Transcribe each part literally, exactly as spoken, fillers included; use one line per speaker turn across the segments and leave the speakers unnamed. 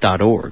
dot org.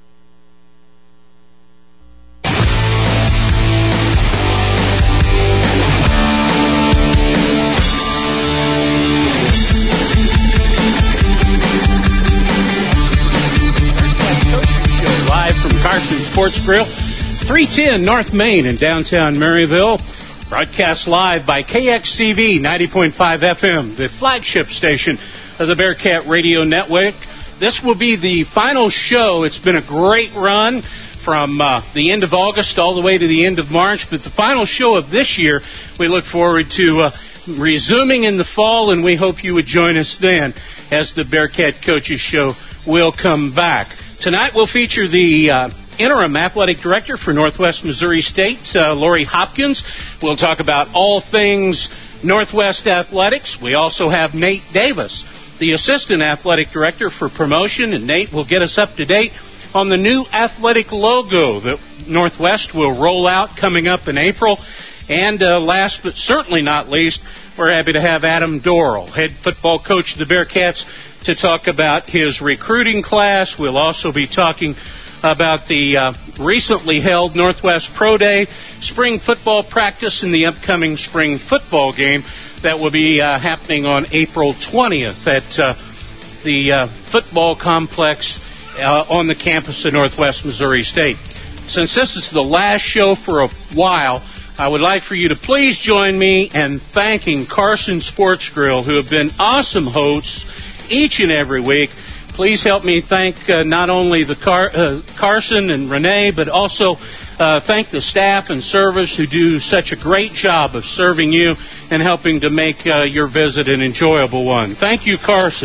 Live from Carson Sports Grill, three ten North Main in downtown Maryville. Broadcast live by K X C V ninety point five F M, the flagship station of the Bearcat Radio Network. This will be the final show. It's been a great run from uh, the end of August all the way to the end of March, but the final show of this year, we look forward to uh, resuming in the fall, and we hope you would join us then as the Bearcat Coaches Show will come back. Tonight we'll feature the uh, interim athletic director for Northwest Missouri State, uh, Lori Hopkins. We'll talk about all things Northwest athletics. We also have Nate Davis, the assistant athletic director for promotion, and Nate will get us up to date on the new athletic logo that Northwest will roll out coming up in April. And uh, last but certainly not least, we're happy to have Adam Dorrell, head football coach of the Bearcats, to talk about his recruiting class. We'll also be talking about the uh, recently held Northwest Pro Day, spring football practice, and the upcoming spring football game that will be uh, happening on April twentieth at uh, the uh, football complex uh, on the campus of Northwest Missouri State. Since this is the last show for a while, I would like for you to please join me in thanking Carson Sports Grill, who have been awesome hosts each and every week. Please help me thank uh, not only the Car- uh, Carson and Renee, but also uh, thank the staff and servers who do such a great job of serving you and helping to make uh, your visit an enjoyable one. Thank you, Carson.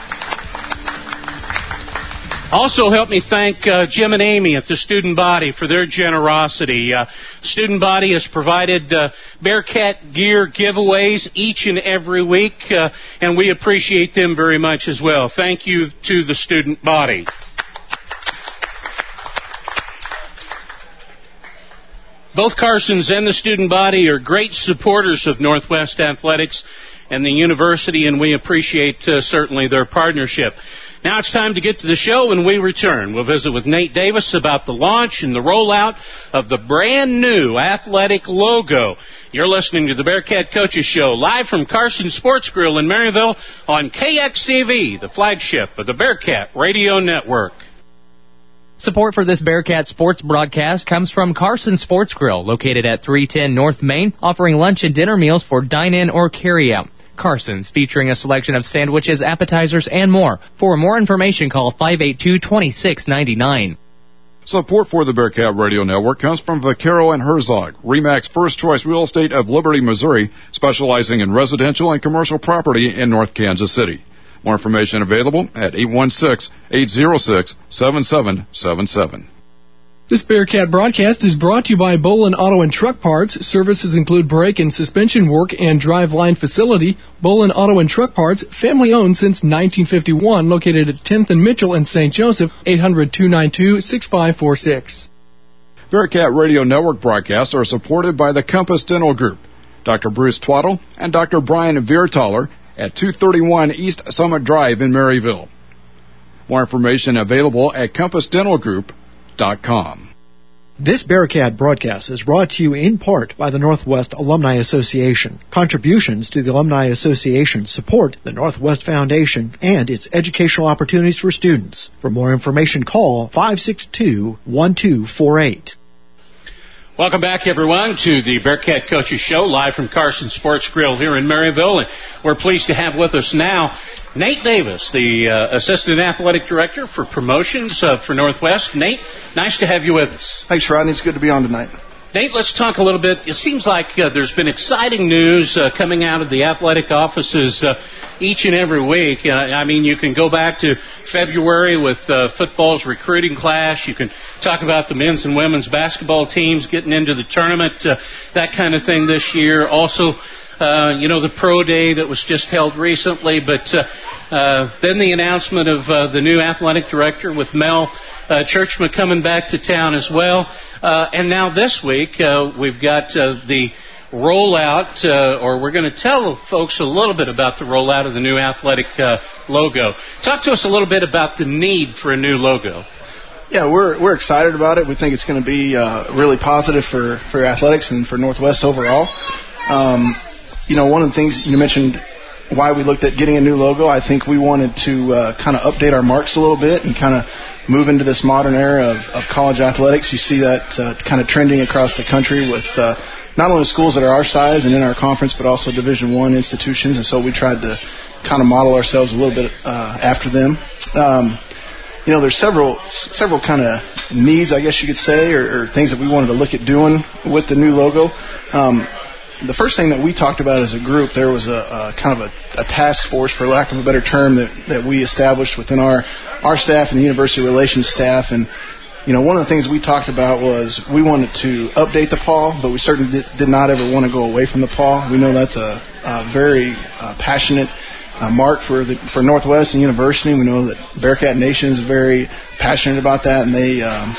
Also help me thank uh, Jim and Amy at the student body for their generosity. Uh, student body has provided uh, Bearcat gear giveaways each and every week, uh, and we appreciate them very much as well. Thank you to the student body. Both Carsons and the student body are great supporters of Northwest Athletics and the university, and we appreciate uh, certainly their partnership. Now it's time to get to the show. When we return, we'll visit with Nate Davis about the launch and the rollout of the brand new athletic logo. You're listening to the Bearcat Coaches Show live from Carson Sports Grill in Maryville on K X C V, the flagship of the Bearcat Radio Network.
Support for this Bearcat sports broadcast comes from Carson Sports Grill, located at three ten North Main, offering lunch and dinner meals for dine-in or carry-out. Carson's, featuring a selection of sandwiches, appetizers, and more. For more information, call five eight two, two six nine nine.
Support for the Bearcat Radio Network comes from Vaquero and Herzog, RE/MAX First Choice Real Estate of Liberty, Missouri, specializing in residential and commercial property in North Kansas City. More information available at eight one six, eight zero six, seven seven seven seven.
This Bearcat broadcast is brought to you by Bolin Auto and Truck Parts. Services include brake and suspension work and driveline facility. Bolin Auto and Truck Parts, family-owned since nineteen fifty-one, located at tenth and Mitchell in Saint Joseph, eight hundred, two nine two, six five four six.
Bearcat Radio Network broadcasts are supported by the Compass Dental Group, Doctor Bruce Twaddle and Doctor Brian Viertaler at two thirty-one East Summit Drive in Maryville. More information available at compass dental group dot com.
This Bearcat broadcast is brought to you in part by the Northwest Alumni Association. Contributions to the Alumni Association support the Northwest Foundation and its educational opportunities for students. For more information, call five six two, one two four eight.
Welcome back, everyone, to the Bearcat Coaches Show, live from Carson Sports Grill here in Maryville. And we're pleased to have with us now Nate Davis, the uh, Assistant Athletic Director for Promotions uh, for Northwest. Nate, nice to have you with us.
Thanks, Rodney. It's good to be on tonight.
Nate, let's talk a little bit. It seems like uh, there's been exciting news uh, coming out of the athletic offices uh, each and every week. Uh, I mean, you can go back to February with uh, football's recruiting class. You can talk about the men's and women's basketball teams getting into the tournament, uh, that kind of thing this year. Also, uh, you know, the pro day that was just held recently. But uh, uh, then the announcement of uh, the new athletic director with Mel uh, Churchman coming back to town as well. Uh, and now this week, uh, we've got uh, the rollout, uh, or we're going to tell folks a little bit about the rollout of the new athletic uh, logo. Talk to us a little bit about the need for a new logo.
Yeah, we're we're excited about it. We think it's going to be uh, really positive for, for athletics and for Northwest overall. Um, you know, one of the things you mentioned, why we looked at getting a new logo, I think we wanted to uh, kind of update our marks a little bit and kind of move into this modern era of, of college athletics. You see that uh, kind of trending across the country with uh, not only schools that are our size and in our conference, but also Division One institutions. And so we tried to kind of model ourselves a little bit uh, after them. Um, you know, there's several several kind of needs, I guess you could say, or, or things that we wanted to look at doing with the new logo. Um, the first thing that we talked about as a group, there was a, a kind of a, a task force, for lack of a better term, that, that we established within our, our staff and the university relations staff. And, you know, one of the things we talked about was we wanted to update the P A W, but we certainly did, did not ever want to go away from the P A W. We know that's a, a very uh, passionate uh, mark for the for Northwest and University. We know that Bearcat Nation is very passionate about that, and they um,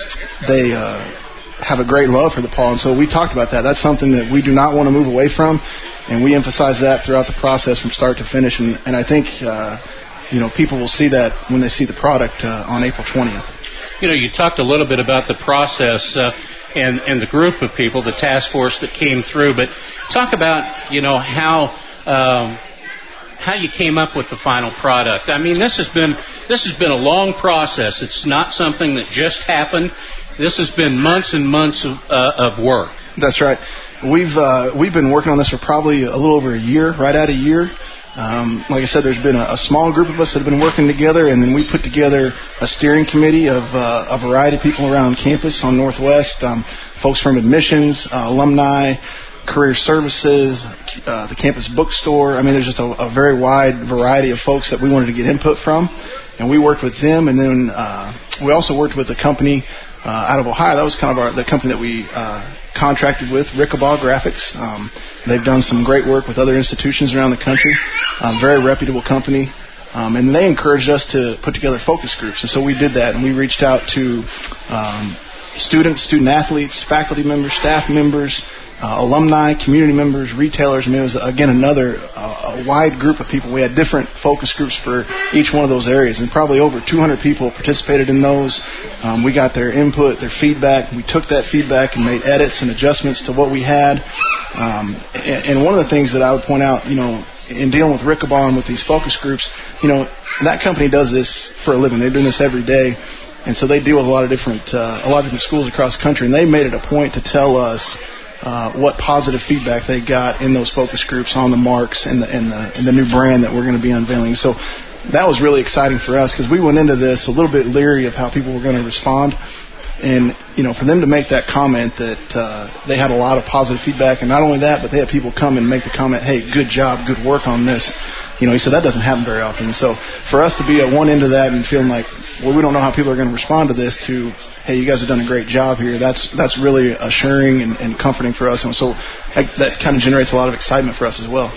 they uh, have a great love for the P A W. And so we talked about that. That's something that we do not want to move away from, and we emphasize that throughout the process from start to finish. And, and I think uh, you know people will see that when they see the product uh, on April twentieth.
You know, you talked a little bit about the process uh, and, and the group of people, the task force that came through, but talk about, you know, how um, how you came up with the final product. I mean, this has been this has been a long process. It's not something that just happened. This has been months and months of, uh, of work.
That's right. We've uh, we've been working on this for probably a little over a year, right at a year. Um, like I said, there's been a, a small group of us that have been working together, and then we put together a steering committee of uh, a variety of people around campus on Northwest, um, folks from admissions, uh, alumni, career services, uh, the campus bookstore. I mean, there's just a, a very wide variety of folks that we wanted to get input from, and we worked with them. And then uh, we also worked with a company uh, out of Ohio. That was kind of our, the company that we uh, contracted with, Rickabaugh Graphics. Um, they've done some great work with other institutions around the country. Um, very reputable company. Um, and they encouraged us to put together focus groups. And so we did that, and we reached out to um, students, student athletes, faculty members, staff members, uh, alumni, community members, retailers. I mean, it was, again, another uh, a wide group of people. We had different focus groups for each one of those areas, and probably over two hundred people participated in those. Um, we got their input, their feedback. We took that feedback and made edits and adjustments to what we had. Um, and, and one of the things that I would point out, you know, in dealing with Rickabaugh and with these focus groups, you know, that company does this for a living. They're doing this every day. And so they deal with a lot of different, uh, a lot of different schools across the country. And they made it a point to tell us uh, what positive feedback they got in those focus groups on the marks and the, and the, and the new brand that we're going to be unveiling. So that was really exciting for us because we went into this a little bit leery of how people were going to respond. And, you know, for them to make that comment that uh, they had a lot of positive feedback, and not only that, but they had people come and make the comment, hey, good job, good work on this. You know, he said that doesn't happen very often. So for us to be at one end of that and feeling like, well, we don't know how people are going to respond to this, to, hey, you guys have done a great job here, that's that's really assuring and, and comforting for us. And so I, that kind of generates a lot of excitement for us as well.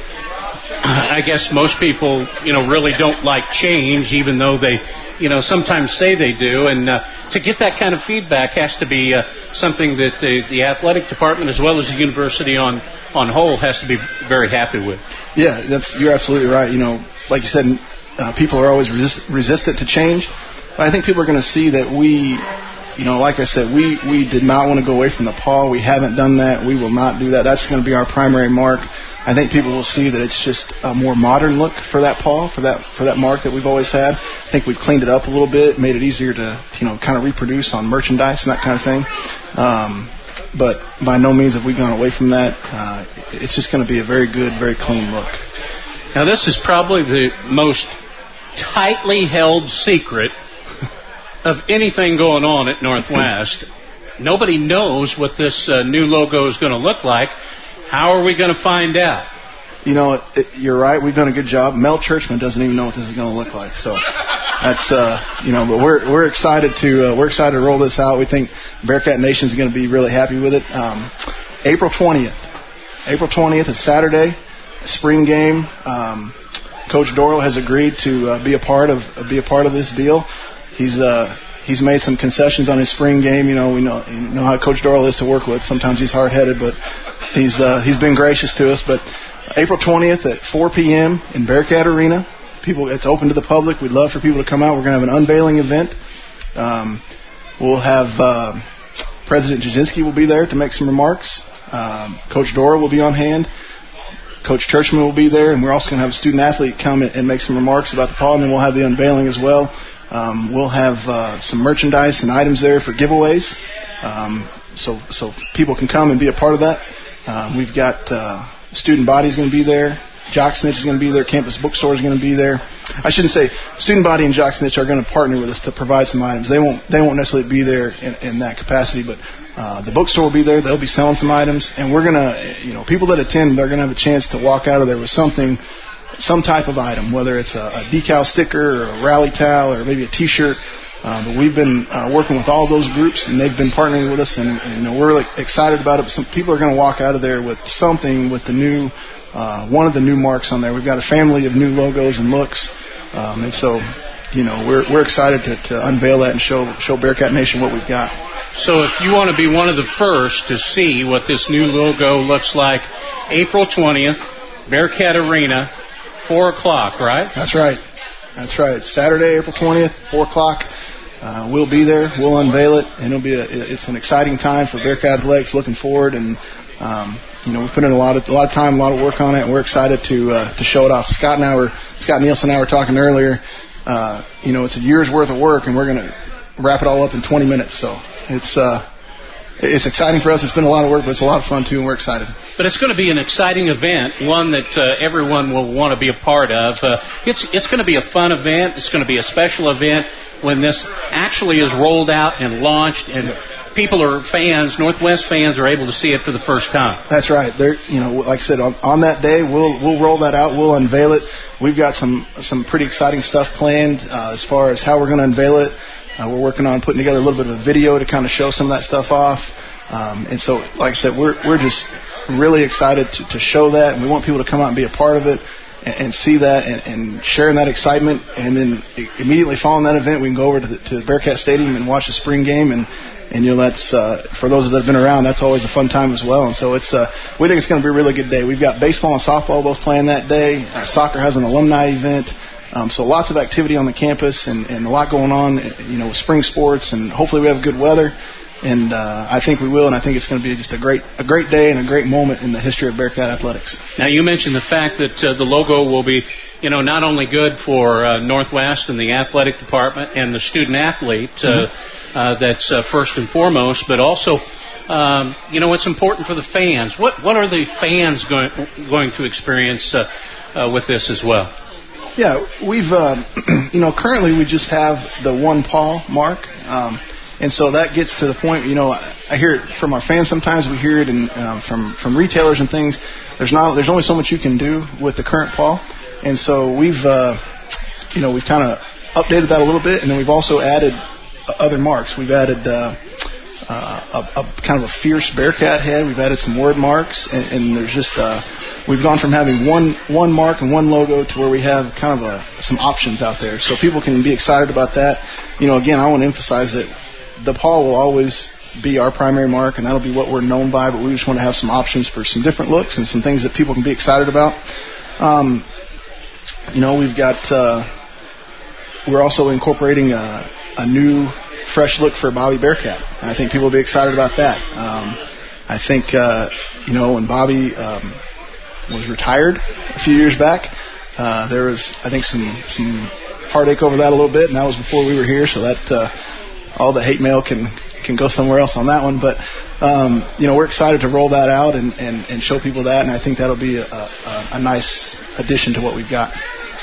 I guess most people, you know, really don't like change, even though they, you know, sometimes say they do. And uh, to get that kind of feedback has to be uh, something that the, the athletic department, as well as the university on on whole, has to be very happy with.
Yeah, that's you're absolutely right. You know, like you said, uh, people are always resist, resistant to change. But I think people are going to see that we, you know, like I said, we, we did not want to go away from the P A W. We haven't done that. We will not do that. That's going to be our primary mark. I think people will see that it's just a more modern look for that P A W, for that for that mark that we've always had. I think we've cleaned it up a little bit, made it easier to, you know, kind of reproduce on merchandise and that kind of thing. Um, but by no means have we gone away from that. Uh, it's just going to be a very good, very clean look.
Now, this is probably the most tightly held secret of anything going on at Northwest. Nobody knows what this uh, new logo is going to look like. How are we going to find out?
You know, it, it, you're right. We've done a good job. Mel Churchman doesn't even know what this is going to look like. So that's, uh, you know, but we're we're excited to uh, we're excited to roll this out. We think Bearcat Nation is going to be really happy with it. Um, April twentieth, April twentieth is Saturday, spring game. Um, Coach Doral has agreed to uh, be a part of uh, be a part of this deal. He's uh, he's made some concessions on his spring game. You know, we know you know how Coach Doral is to work with. Sometimes he's hard-headed, but he's uh, he's been gracious to us. But April twentieth at four p.m. in Bearcat Arena. People, it's open to the public. We'd love for people to come out. We're going to have an unveiling event. Um, we'll have uh, President Jasinski will be there to make some remarks. Um, Coach Doral will be on hand. Coach Churchman will be there, and we're also going to have a student-athlete come and make some remarks about the Paul, and then we'll have the unveiling as well. Um, we'll have uh, some merchandise and items there for giveaways, um, so so people can come and be a part of that. Uh, we've got uh, student body is going to be there. Jock Snitch is going to be there. Campus Bookstore is going to be there. I shouldn't say student body and Jock Snitch are going to partner with us to provide some items. They won't they won't necessarily be there in, in that capacity, but uh, the bookstore will be there. They'll be selling some items, and we're going to, you know, people that attend, they're going to have a chance to walk out of there with something, some type of item, whether it's a, a decal sticker or a rally towel or maybe a T-shirt. Uh, but we've been uh, working with all those groups, and they've been partnering with us, and, and you know, we're really excited about it. Some people are going to walk out of there with something with the new. Uh, one of the new marks on there. We've got a family of new logos and looks, um, and so, you know, we're we're excited to, to unveil that and show show Bearcat Nation what we've got.
So, if you want to be one of the first to see what this new logo looks like, April twentieth, Bearcat Arena, four o'clock, right?
That's right. That's right. Saturday, April twentieth, four o'clock. Uh, we'll be there. We'll unveil it, and it'll be a, it's an exciting time for Bearcat Athletics. Looking forward, and um, you know, we've put in a lot of a lot of time, a lot of work on it, and we're excited to uh, to show it off. Scott and I were Scott Nielsen and I were talking earlier. Uh, you know, it's a year's worth of work, and we're going to wrap it all up in twenty minutes. So it's uh, it's exciting for us. It's been a lot of work, but it's a lot of fun too, and we're excited.
But it's going to be an exciting event, one that uh, everyone will want to be a part of. Uh, it's it's going to be a fun event. It's going to be a special event when this actually is rolled out and launched, and people are fans, Northwest fans, are able to see it for the first time.
That's right. There, you know, like I said, on, on that day, we'll we'll roll that out. We'll unveil it. We've got some some pretty exciting stuff planned uh, as far as how we're going to unveil it. Uh, we're working on putting together a little bit of a video to kind of show some of that stuff off. Um, and so, like I said, we're we're just really excited to, to show that, and we want people to come out and be a part of it and, and see that and, and sharing that excitement. And then immediately following that event, we can go over to the, to the Bearcat Stadium and watch the spring game. And And, you know, that's, uh, for those that have been around, that's always a fun time as well. And so it's, uh, we think it's going to be a really good day. We've got baseball and softball both playing that day. Uh, soccer has an alumni event. Um, so lots of activity on the campus and, and a lot going on, you know, with spring sports. And hopefully we have good weather. And, uh, I think we will. And I think it's going to be just a great, a great day and a great moment in the history of Bearcat athletics.
Now, you mentioned the fact that uh, the logo will be, you know, not only good for uh, Northwest and the athletic department and the student athlete, uh, mm-hmm. Uh, that's uh, first and foremost, but also, um, you know, it's important for the fans. What what are the fans going going to experience uh, uh, with this as well?
Yeah, we've, uh, you know, currently we just have the one paw mark, um, and so that gets to the point. You know, I, I hear it from our fans sometimes. We hear it in, um, from from retailers and things. There's not there's only so much you can do with the current paw, and so we've, uh, you know, we've kind of updated that a little bit, and then we've also added other marks. We've added uh, uh, a, a kind of a fierce Bearcat head. We've added some word marks, and, and there's just uh, we've gone from having one one mark and one logo to where we have kind of a, some options out there, so people can be excited about that. You know, again, I want to emphasize that the paw will always be our primary mark, and that'll be what we're known by. But we just want to have some options for some different looks and some things that people can be excited about. Um, you know, we've got uh, we're also incorporating a a new, fresh look for Bobby Bearcat. I think people will be excited about that. Um, I think, uh, you know, when Bobby um, was retired a few years back, uh, there was, I think, some some heartache over that a little bit, and that was before we were here, so that uh, all the hate mail can, can go somewhere else on that one. But, um, you know, we're excited to roll that out and, and, and show people that, and I think that'll be a, a, a nice addition to what we've got.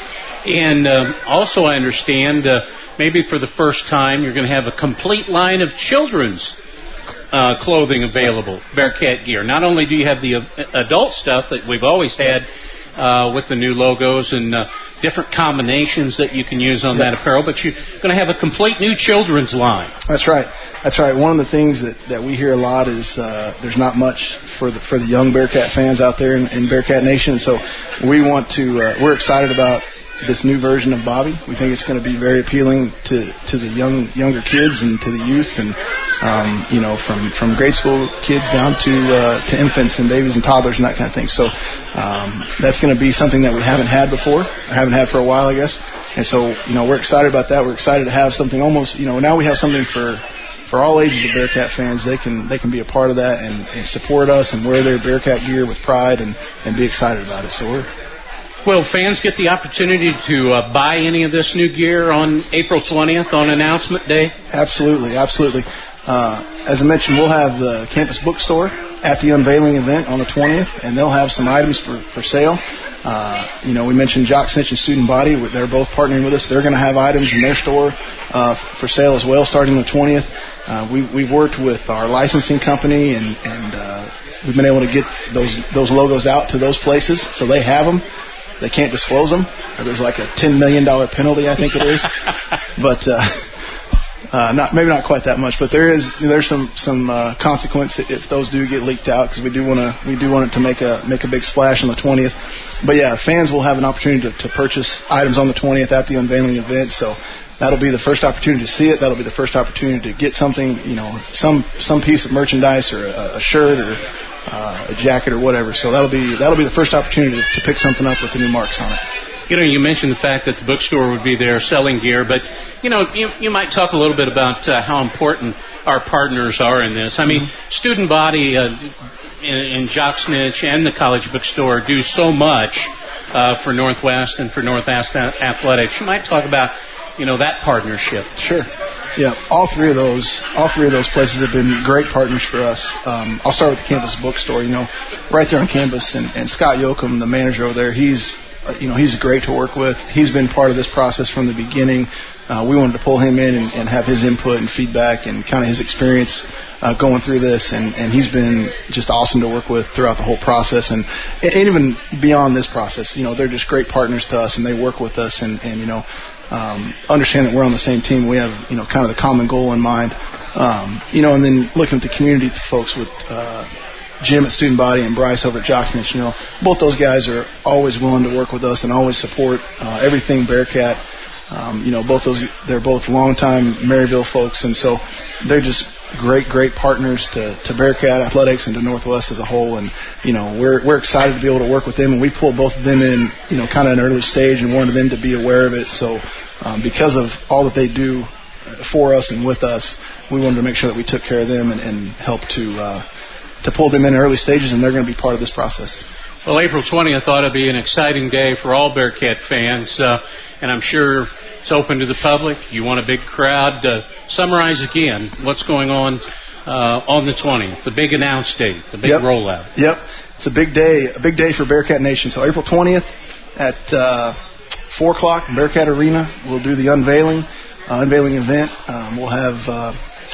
And um, also I understand uh, maybe for the first time you're going to have a complete line of children's uh, clothing available, Bearcat gear. Not only do you have the uh, adult stuff that we've always had uh, with the new logos and uh, different combinations that you can use on that apparel, but you're going to have a complete new children's line.
That's right. That's right. One of the things that, that we hear a lot is uh, there's not much for the for the young Bearcat fans out there in, in Bearcat Nation, so we want to. Uh, we're excited about this new version of Bobby. We think it's going to be very appealing to, to the young younger kids and to the youth, and um, you know, from, from grade school kids down to uh, to infants and babies and toddlers and that kind of thing. So um, that's going to be something that we haven't had before, or haven't had for a while, I guess. And so, you know, we're excited about that. We're excited to have something almost, you know, now we have something for for all ages of Bearcat fans. They can they can be a part of that and, and support us and wear their Bearcat gear with pride and, and be excited about it. So we're
Will fans get the opportunity to uh, buy any of this new gear on April twentieth on announcement day?
Absolutely, absolutely. Uh, as I mentioned, we'll have the campus bookstore at the unveiling event on the twentieth, and they'll have some items for, for sale. Uh, you know, we mentioned Jock Cinch and Student Body. They're both partnering with us. They're going to have items in their store uh, for sale as well starting the twentieth. Uh, we, we've worked with our licensing company, and, and uh, we've been able to get those those logos out to those places, so they have them. They can't disclose them, or there's like a ten million dollars penalty, I think it is. but uh, uh, not maybe not quite that much, but there is there's some some uh, consequence if those do get leaked out, because we do want to we do want it to make a make a big splash on the twentieth. But yeah, fans will have an opportunity to, to purchase items on the twentieth at the unveiling event. So that'll be the first opportunity to see it. That'll be the first opportunity to get something, you know, some some piece of merchandise or a, a shirt or uh, a jacket or whatever. So that'll be that'll be the first opportunity to, to pick something up with the new marks on it.
You know, you mentioned the fact that the bookstore would be there selling gear, but, you know, you, you might talk a little bit about uh, how important our partners are in this. I mean, mm-hmm. Student Body uh, and Jock Cinch and the college bookstore do so much uh, for Northwest and for Northwest Athletics. You might talk about, you know, that partnership.
Sure. Yeah, all three of those, all three of those places have been great partners for us. Um, I'll start with the campus bookstore. You know, right there on campus, and, and Scott Yoakum, the manager over there, he's, uh, you know, he's great to work with. He's been part of this process from the beginning. Uh, we wanted to pull him in and, and have his input and feedback and kind of his experience uh, going through this, and, and he's been just awesome to work with throughout the whole process, and, and even beyond this process. You know, they're just great partners to us, and they work with us, and, and you know. Um, understand that we're on the same team. We have, you know, kind of the common goal in mind. Um, you know, and then looking at the community folks with uh, Jim at Student Body and Bryce over at Jock Cinch, you know, both those guys are always willing to work with us and always support uh, everything Bearcat. Um, you know, both those, they're both longtime Maryville folks, and so they're just great, great partners to, to Bearcat Athletics and to Northwest as a whole. And, you know, we're we're excited to be able to work with them, and we pulled both of them in, you know, kind of an early stage and wanted them to be aware of it. So um, because of all that they do for us and with us, we wanted to make sure that we took care of them and, and help to uh, to pull them in early stages, and they're going to be part of this process.
Well, April twentieth ought to be an exciting day for all Bearcat fans, uh, and I'm sure it's open to the public. You want a big crowd. Uh, summarize again what's going on uh, on the twentieth, the big announce date, the big
yep.
rollout.
Yep, it's a big day, a big day for Bearcat Nation. So April twentieth at uh, four o'clock in Bearcat Arena, we'll do the unveiling, uh, unveiling event. Um, we'll have uh,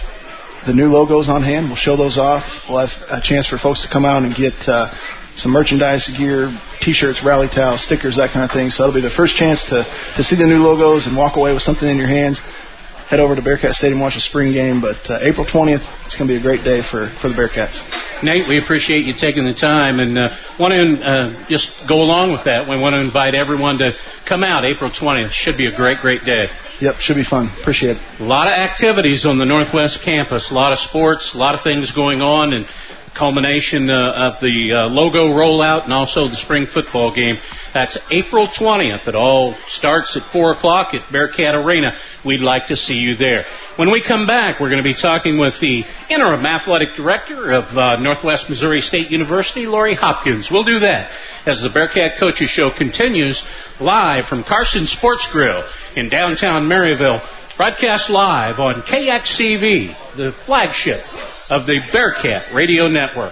the new logos on hand. We'll show those off. We'll have a chance for folks to come out and get uh, some merchandise, gear, T-shirts, rally towels, stickers, that kind of thing. So that'll be the first chance to, to see the new logos and walk away with something in your hands. Head over to Bearcat Stadium, watch a spring game. But uh, April twentieth, it's going to be a great day for, for the Bearcats.
Nate, we appreciate you taking the time, and uh, want to uh, just go along with that. We want to invite everyone to come out April twentieth. Should be a great, great day.
Yep, should be fun. Appreciate it.
A lot of activities on the Northwest campus, a lot of sports, a lot of things going on, and culmination uh, of the uh, logo rollout and also the spring football game. That's April twentieth. It all starts at four o'clock at Bearcat Arena. We'd like to see you there. When we come back, we're going to be talking with the interim athletic director of uh, Northwest Missouri State University, Lori Hopkins. We'll do that as the Bearcat Coaches Show continues live from Carson Sports Grill in downtown Maryville. Broadcast live on K X C V, the flagship of the Bearcat Radio Network.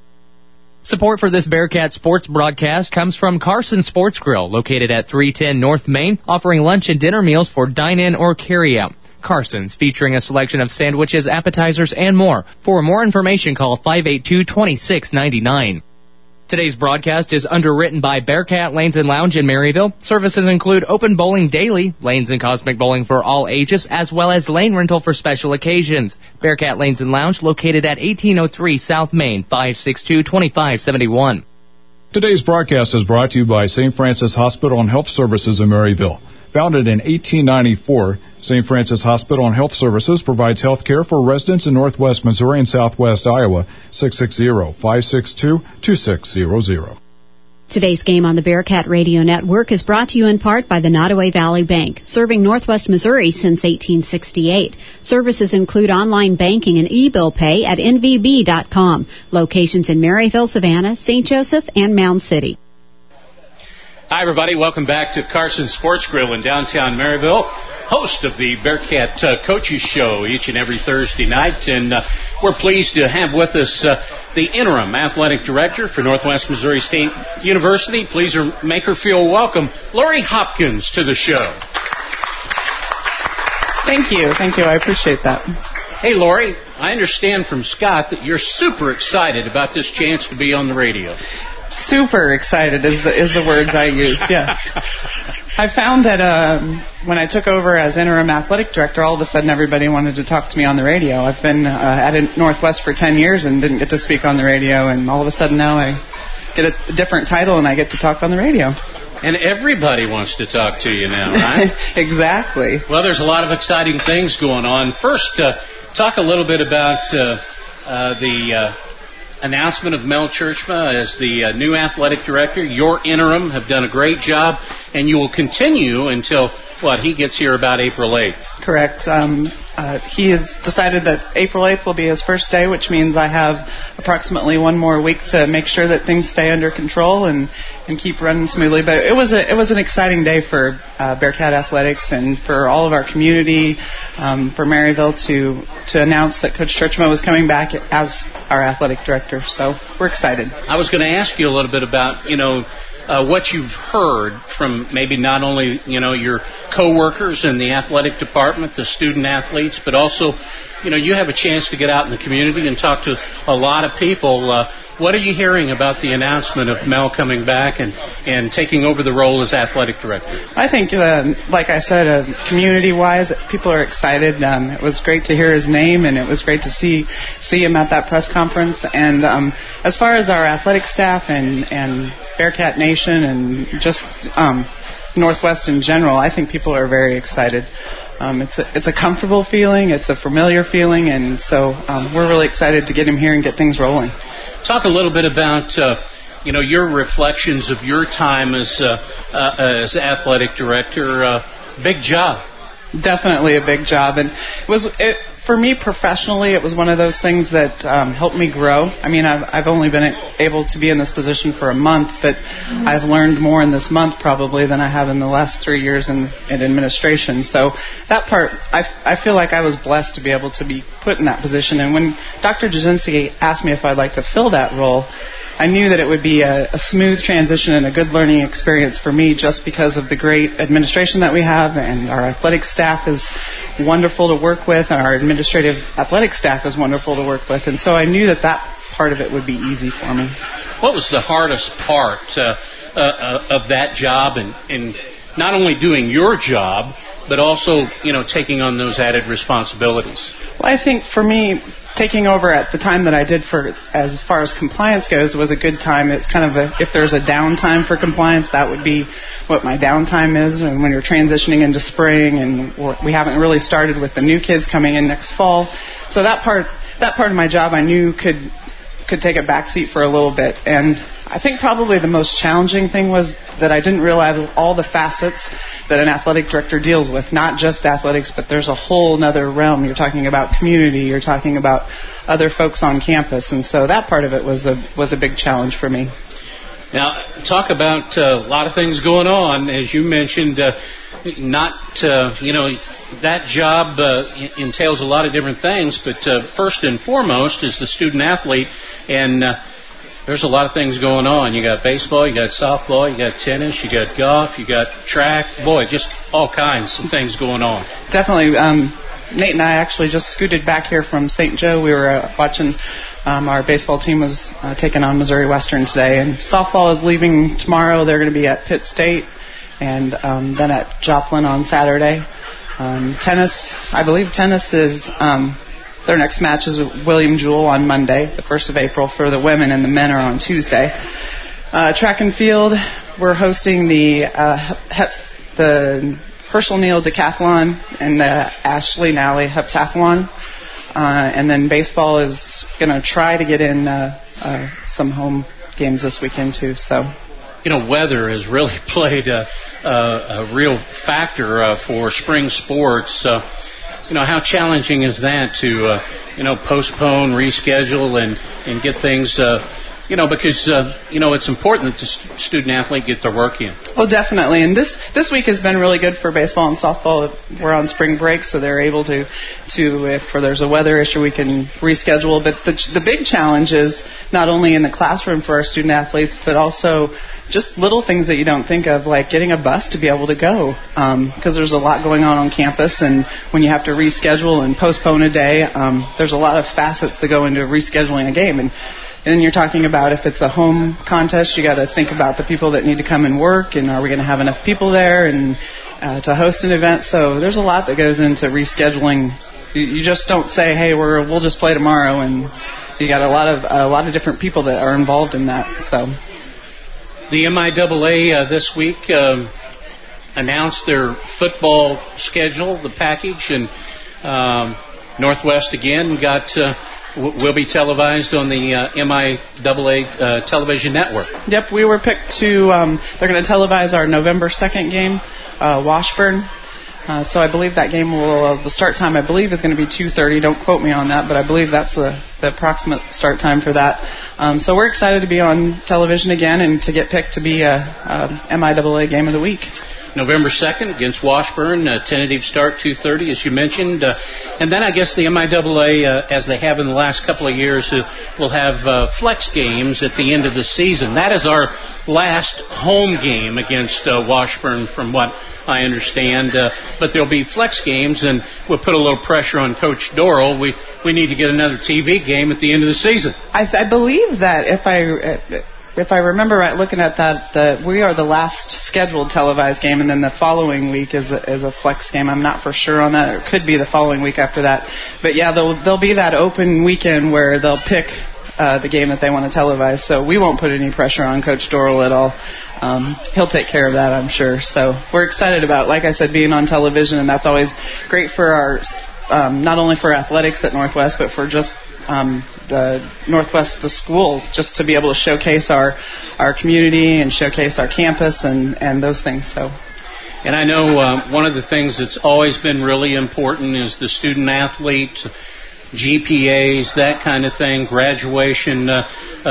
Support for this Bearcat sports broadcast comes from Carson Sports Grill, located at three ten North Main, offering lunch and dinner meals for dine-in or carry-out. Carson's, featuring a selection of sandwiches, appetizers, and more. For more information, call five eight two, two six nine nine. Today's broadcast is underwritten by Bearcat Lanes and Lounge in Maryville. Services include open bowling daily, lanes and cosmic bowling for all ages, as well as lane rental for special occasions. Bearcat Lanes and Lounge located at eighteen oh three South Main, five six two, two five seven one.
Today's broadcast is brought to you by Saint Francis Hospital and Health Services in Maryville. Founded in eighteen ninety-four, Saint Francis Hospital and Health Services provides health care for residents in northwest Missouri and southwest Iowa. six six zero, five six two, two six zero zero.
Today's game on the Bearcat Radio Network is brought to you in part by the Nottoway Valley Bank, serving northwest Missouri since eighteen sixty-eight. Services include online banking and e-bill pay at N V B dot com. Locations in Maryville, Savannah, Saint Joseph, and Mound City.
Hi, everybody. Welcome back to Carson Sports Grill in downtown Maryville. Host of the Bearcat uh, Coaches Show each and every Thursday night. And uh, we're pleased to have with us uh, the interim athletic director for Northwest Missouri State University. Please make her feel welcome, Lori Hopkins, to the show.
Thank you. Thank you. I appreciate that.
Hey, Lori, I understand from Scott that you're super excited about this chance to be on the radio.
Super excited is the is the words I used, yes. I found that um, when I took over as interim athletic director, all of a sudden everybody wanted to talk to me on the radio. I've been uh, at Northwest for ten years and didn't get to speak on the radio, and all of a sudden now I get a different title and I get to talk on the radio.
And everybody wants to talk to you now, right?
Exactly.
Well, there's a lot of exciting things going on. First, uh, talk a little bit about uh, uh, the... Uh, announcement of Mel Churchma as the uh, new athletic director. Your interim have done a great job, and you will continue until, what, he gets here about April eighth.
Correct. Um, uh, he has decided that April eighth will be his first day, which means I have approximately one more week to make sure that things stay under control and, and keep running smoothly. But it was a, it was an exciting day for uh, Bearcat Athletics and for all of our community, um, for Maryville to to announce that Coach Churchma was coming back as our athletic director. So we're excited.
I was going to ask you a little bit about, you know, uh, what you've heard from maybe not only, you know, your coworkers in the athletic department, the student athletes, but also, you know, you have a chance to get out in the community and talk to a lot of people. Uh, what are you hearing about the announcement of Mel coming back and, and taking over the role as athletic director?
I think, uh, like I said, uh, community-wise, people are excited. Um, it was great to hear his name, and it was great to see see him at that press conference. And um, as far as our athletic staff and, and Bearcat Nation and just um, Northwest in general, I think people are very excited. Um, it's a, it's a comfortable feeling, it's a familiar feeling, and so um, we're really excited to get him here and get things rolling.
Talk a little bit about, uh, you know, your reflections of your time as uh, uh, as athletic director. Uh, big job.
Definitely a big job, and it was it, for me professionally. It was one of those things that um, helped me grow. I mean, I've I've only been able to be in this position for a month, but I've learned more in this month probably than I have in the last three years in, in administration. So that part, I, I feel like I was blessed to be able to be put in that position. And when Doctor Jasinski asked me if I'd like to fill that role, I knew that it would be a, a smooth transition and a good learning experience for me just because of the great administration that we have, and our athletic staff is wonderful to work with, and our administrative athletic staff is wonderful to work with. And so I knew that that part of it would be easy for me.
What was the hardest part uh, uh, of that job, and, and not only doing your job, but also, you know, taking on those added responsibilities?
Well, I think for me, taking over at the time that I did for as far as compliance goes was a good time. It's kind of a, if there's a downtime for compliance, that would be what my downtime is. And when you're transitioning into spring, and we haven't really started with the new kids coming in next fall, so that part that part of my job I knew could could take a back seat for a little bit. And I think probably the most challenging thing was that I didn't realize all the facets that an athletic director deals with, not just athletics, but there's a whole other realm. You're talking about community, you're talking about other folks on campus, and so that part of it was a was a big challenge for me.
Now, talk about uh, a lot of things going on. As you mentioned, uh, not, uh, you know, that job uh, entails a lot of different things, but uh, first and foremost is the student athlete, and uh, there's a lot of things going on. You got baseball, you got softball, you got tennis, you got golf, you got track. Boy, just all kinds of things going on.
Definitely. Um, Nate and I actually just scooted back here from Saint Joe. We were uh, watching um, our baseball team was uh, taking on Missouri Western today, and softball is leaving tomorrow. They're going to be at Pitt State, and um, then at Joplin on Saturday. Um, tennis, I believe tennis is... Um, Their next match is William Jewell on Monday, the first of April, for the women, and the men are on Tuesday. Uh, track and field, we're hosting the uh, hep, the Herschel Neal Decathlon and the Ashley Nally Heptathlon. Uh, and then baseball is going to try to get in uh, uh, some home games this weekend, too. So,
you know, weather has really played a, a, a real factor uh, for spring sports. Uh, you know, how challenging is that to, uh, you know, postpone, reschedule, and, and get things... Uh, You know, because, uh, you know, it's important that the st- student athlete get their work in.
Oh, definitely. And this this week has been really good for baseball and softball. We're on spring break, so they're able to, to if there's a weather issue, we can reschedule. But the, the big challenge is not only in the classroom for our student athletes, but also just little things that you don't think of, like getting a bus to be able to go. Because um, there's a lot going on on campus, and when you have to reschedule and postpone a day, um, there's a lot of facets that go into rescheduling a game. And And then you're talking about if it's a home contest, you got to think about the people that need to come and work, and are we going to have enough people there and uh, to host an event? So there's a lot that goes into rescheduling. You, you just don't say, hey, we're we'll just play tomorrow, and you got a lot of a lot of different people that are involved in that. So
the M I A A uh, this week um, announced their football schedule, the package, and um, Northwest again got. Uh, will be televised on the uh, M I A A uh, television network.
Yep, we were picked to, um, they're going to televise our November second game, uh, Washburn. Uh, so I believe that game will, uh, the start time I believe is going to be two thirty. Don't quote me on that, but I believe that's the, the approximate start time for that. Um, so we're excited to be on television again and to get picked to be a, a M I A A game of the week.
November second against Washburn, uh, tentative start two thirty, as you mentioned. Uh, and then I guess the M I A A, uh, as they have in the last couple of years, uh, will have uh, flex games at the end of the season. That is our last home game against uh, Washburn, from what I understand. Uh, but there'll be flex games, and we'll put a little pressure on Coach Dorrell. We we need to get another T V game at the end of the season.
I, th- I believe that if I... Uh, If I remember right, looking at that, the, we are the last scheduled televised game, and then the following week is a, is a flex game. I'm not for sure on that. It could be the following week after that. But yeah, there'll, there'll be that open weekend where they'll pick uh, the game that they want to televise. So we won't put any pressure on Coach Dorrell at all. Um, he'll take care of that, I'm sure. So we're excited about, like I said, being on television, and that's always great for our, um, not only for athletics at Northwest, but for just Um, the Northwest, the school, just to be able to showcase our, our community and showcase our campus and, and those things. So,
and I know uh, one of the things that's always been really important is the student athlete, G P As, that kind of thing, graduation uh, uh,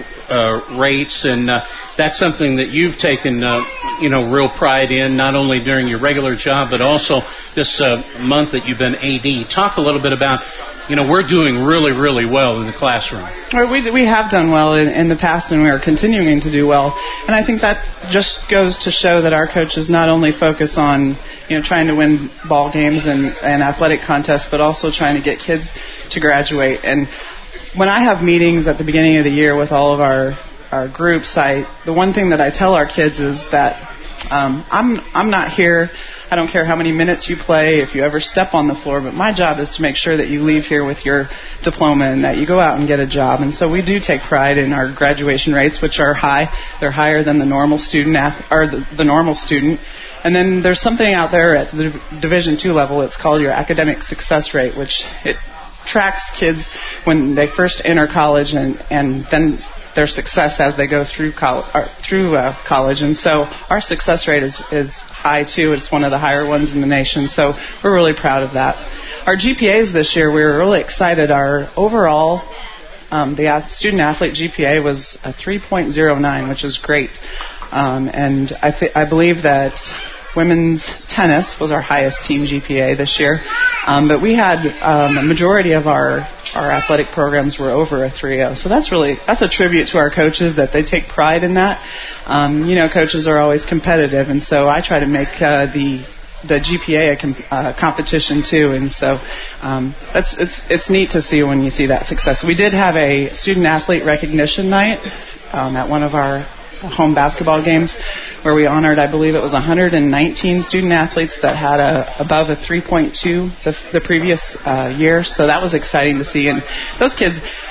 uh, rates, and uh, that's something that you've taken, uh, you know, real pride in, not only during your regular job, but also this uh, month that you've been A D. Talk a little bit about, you know, we're doing really, really well in the classroom.
We we have done well in, in the past, and we are continuing to do well. And I think that just goes to show that our coaches not only focus on, you know, trying to win ball games and, and athletic contests, but also trying to get kids to graduate. And when I have meetings at the beginning of the year with all of our, our groups, I the one thing that I tell our kids is that um, I'm I'm not here. I don't care how many minutes you play, if you ever step on the floor, but my job is to make sure that you leave here with your diploma and that you go out and get a job. And so we do take pride in our graduation rates, which are high. They're higher than the normal student, or the, the normal student. And then there's something out there at the Division two level. It's called your academic success rate, which it tracks kids when they first enter college and, and then their success as they go through college, or through uh, college. And so our success rate is, is high too. It's one of the higher ones in the nation. So we're really proud of that. Our G P As this year, we were really excited. Our overall, um, the student athlete G P A was a three point oh nine, which is great. Um, and I, th- I believe that women's tennis was our highest team G P A this year. Um, but we had um, a majority of our our athletic programs were over a three point oh. So that's really, that's a tribute to our coaches that they take pride in that. Um, you know, coaches are always competitive, and so I try to make uh, the the G P A a com- uh, competition too. And so um, that's it's it's neat to see when you see that success. We did have a student athlete recognition night um, at one of our home basketball games where we honored, I believe it was one hundred nineteen student athletes that had a above a three point two the, the previous uh, year. So that was exciting to see. And those kids,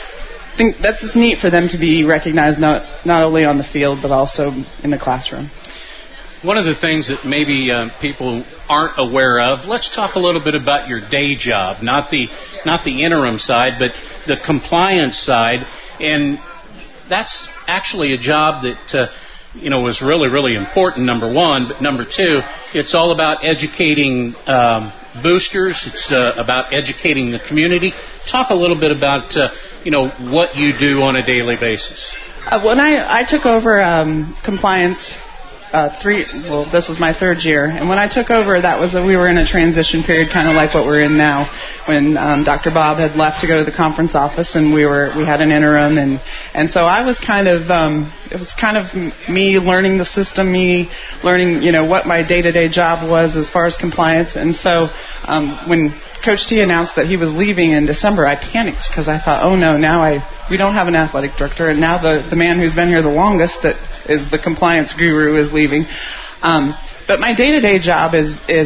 I think that's neat for them to be recognized not not only on the field but also in the classroom.
One of the things that maybe uh, people aren't aware of, let's talk a little bit about your day job, not the not the interim side, but the compliance side. And that's actually a job that, uh, you know, is really, really important, number one. But number two, it's all about educating um, boosters. It's uh, about educating the community. Talk a little bit about, uh, you know, what you do on a daily basis.
Uh, when I, I took over um, compliance Uh, three, well, this is my third year, and when I took over, that was a, we were in a transition period, kind of like what we're in now, when um, Doctor Bob had left to go to the conference office, and we were we had an interim, and and so I was kind of um, it was kind of me learning the system, me learning you know what my day-to-day job was as far as compliance, and so um, when Coach T announced that he was leaving in December, I panicked because I thought, oh no, now I we don't have an athletic director, and now the the man who's been here the longest, that is the compliance guru, is leaving. Um, but my day-to-day job is is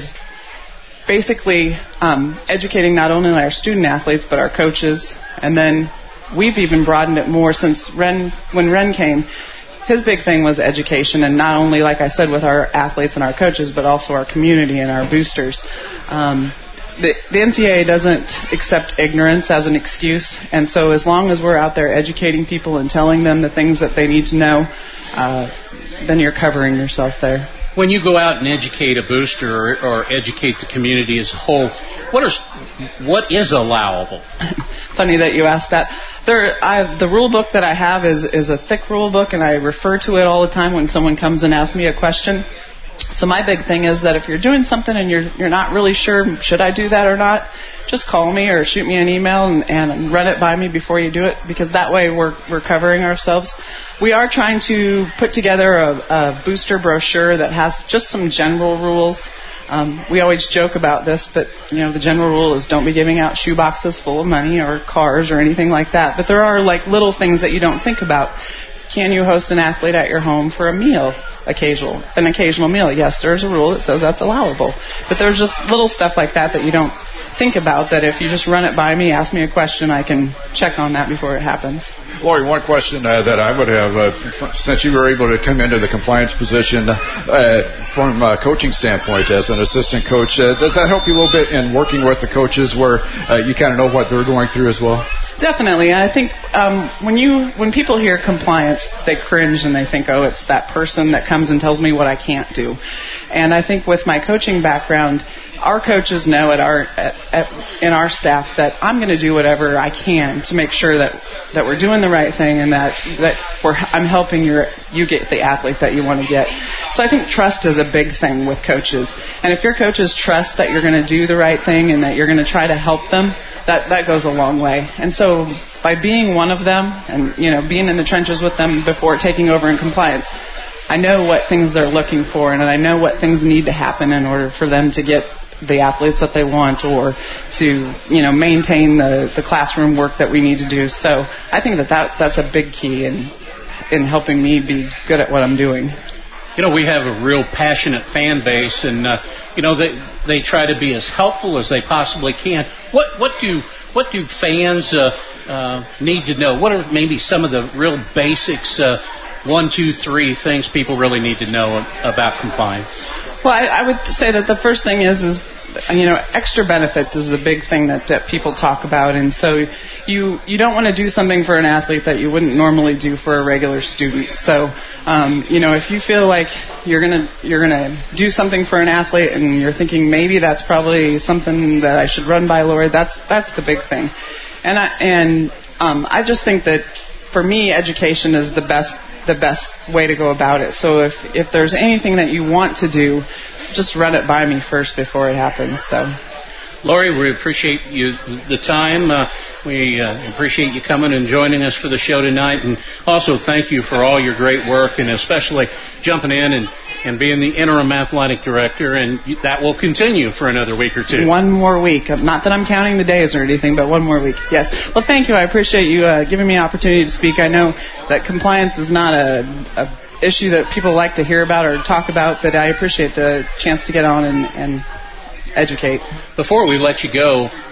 basically um, educating not only our student athletes but our coaches, and then we've even broadened it more since Ren when Ren came. His big thing was education, and not only, like I said, with our athletes and our coaches, but also our community and our boosters. Um, The, the N C double A doesn't accept ignorance as an excuse, and so as long as we're out there educating people and telling them the things that they need to know, uh, then you're covering yourself there.
When you go out and educate a booster or, or educate the community as a whole, what is what is allowable?
Funny that you asked that. There, I, the rule book that I have is is a thick rule book, and I refer to it all the time when someone comes and asks me a question. So my big thing is that if you're doing something and you're you're not really sure, should I do that or not, just call me or shoot me an email and, and run it by me before you do it, because that way we're we're covering ourselves. We are trying to put together a, a booster brochure that has just some general rules. Um, we always joke about this, but you know the general rule is don't be giving out shoe boxes full of money or cars or anything like that. But there are like little things that you don't think about. Can you host an athlete at your home for a meal, occasional, an occasional meal? Yes, there's a rule that says that's allowable. But there's just little stuff like that that you don't think about, that if you just run it by me, ask me a question, I can check on that before it happens.
Lori, one question uh, that I would have, uh, since you were able to come into the compliance position uh, from a coaching standpoint as an assistant coach, uh, does that help you a little bit in working with the coaches where uh, you kind of know what they're going through as well?
Definitely. I think um, when you when people hear compliance, they cringe and they think, oh, it's that person that comes and tells me what I can't do. And I think with my coaching background, our coaches know at our at, at, in our staff that I'm going to do whatever I can to make sure that, that we're doing the right thing and that that we're I'm helping your you get the athlete that you want to get. So I think trust is a big thing with coaches. And if your coaches trust that you're going to do the right thing and that you're going to try to help them, that that goes a long way. And so by being one of them and you know being in the trenches with them before taking over in compliance, I know what things they're looking for, and I know what things need to happen in order for them to get the athletes that they want, or to you know maintain the, the classroom work that we need to do. So I think that, that that's a big key in in helping me be good at what I'm doing.
You know, we have a real passionate fan base, and uh, you know they they try to be as helpful as they possibly can. What what do what do fans uh, uh, need to know? What are maybe some of the real basics? Uh, One, two, three things people really need to know about compliance?
Well, I, I would say that the first thing is, is you know, extra benefits is the big thing that, that people talk about. And so you you don't want to do something for an athlete that you wouldn't normally do for a regular student. So, um, you know, if you feel like you're gonna you're gonna do something for an athlete and you're thinking maybe that's probably something that I should run by Lori, that's that's the big thing. And I, and um, I just think that for me, education is the best. the best way to go about it. So if if there's anything that you want to do, just run it by me first before it happens. So,
Lori, we appreciate you the time. Uh, we uh, appreciate you coming and joining us for the show tonight, and also thank you for all your great work, and especially jumping in and, and being the interim athletic director, and that will continue for another week or two.
One more week. Not that I'm counting the days or anything, but one more week. Yes. Well, thank you. I appreciate you uh, giving me an opportunity to speak. I know that compliance is not a, a issue that people like to hear about or talk about, but I appreciate the chance to get on and, and educate.
Before we let you go,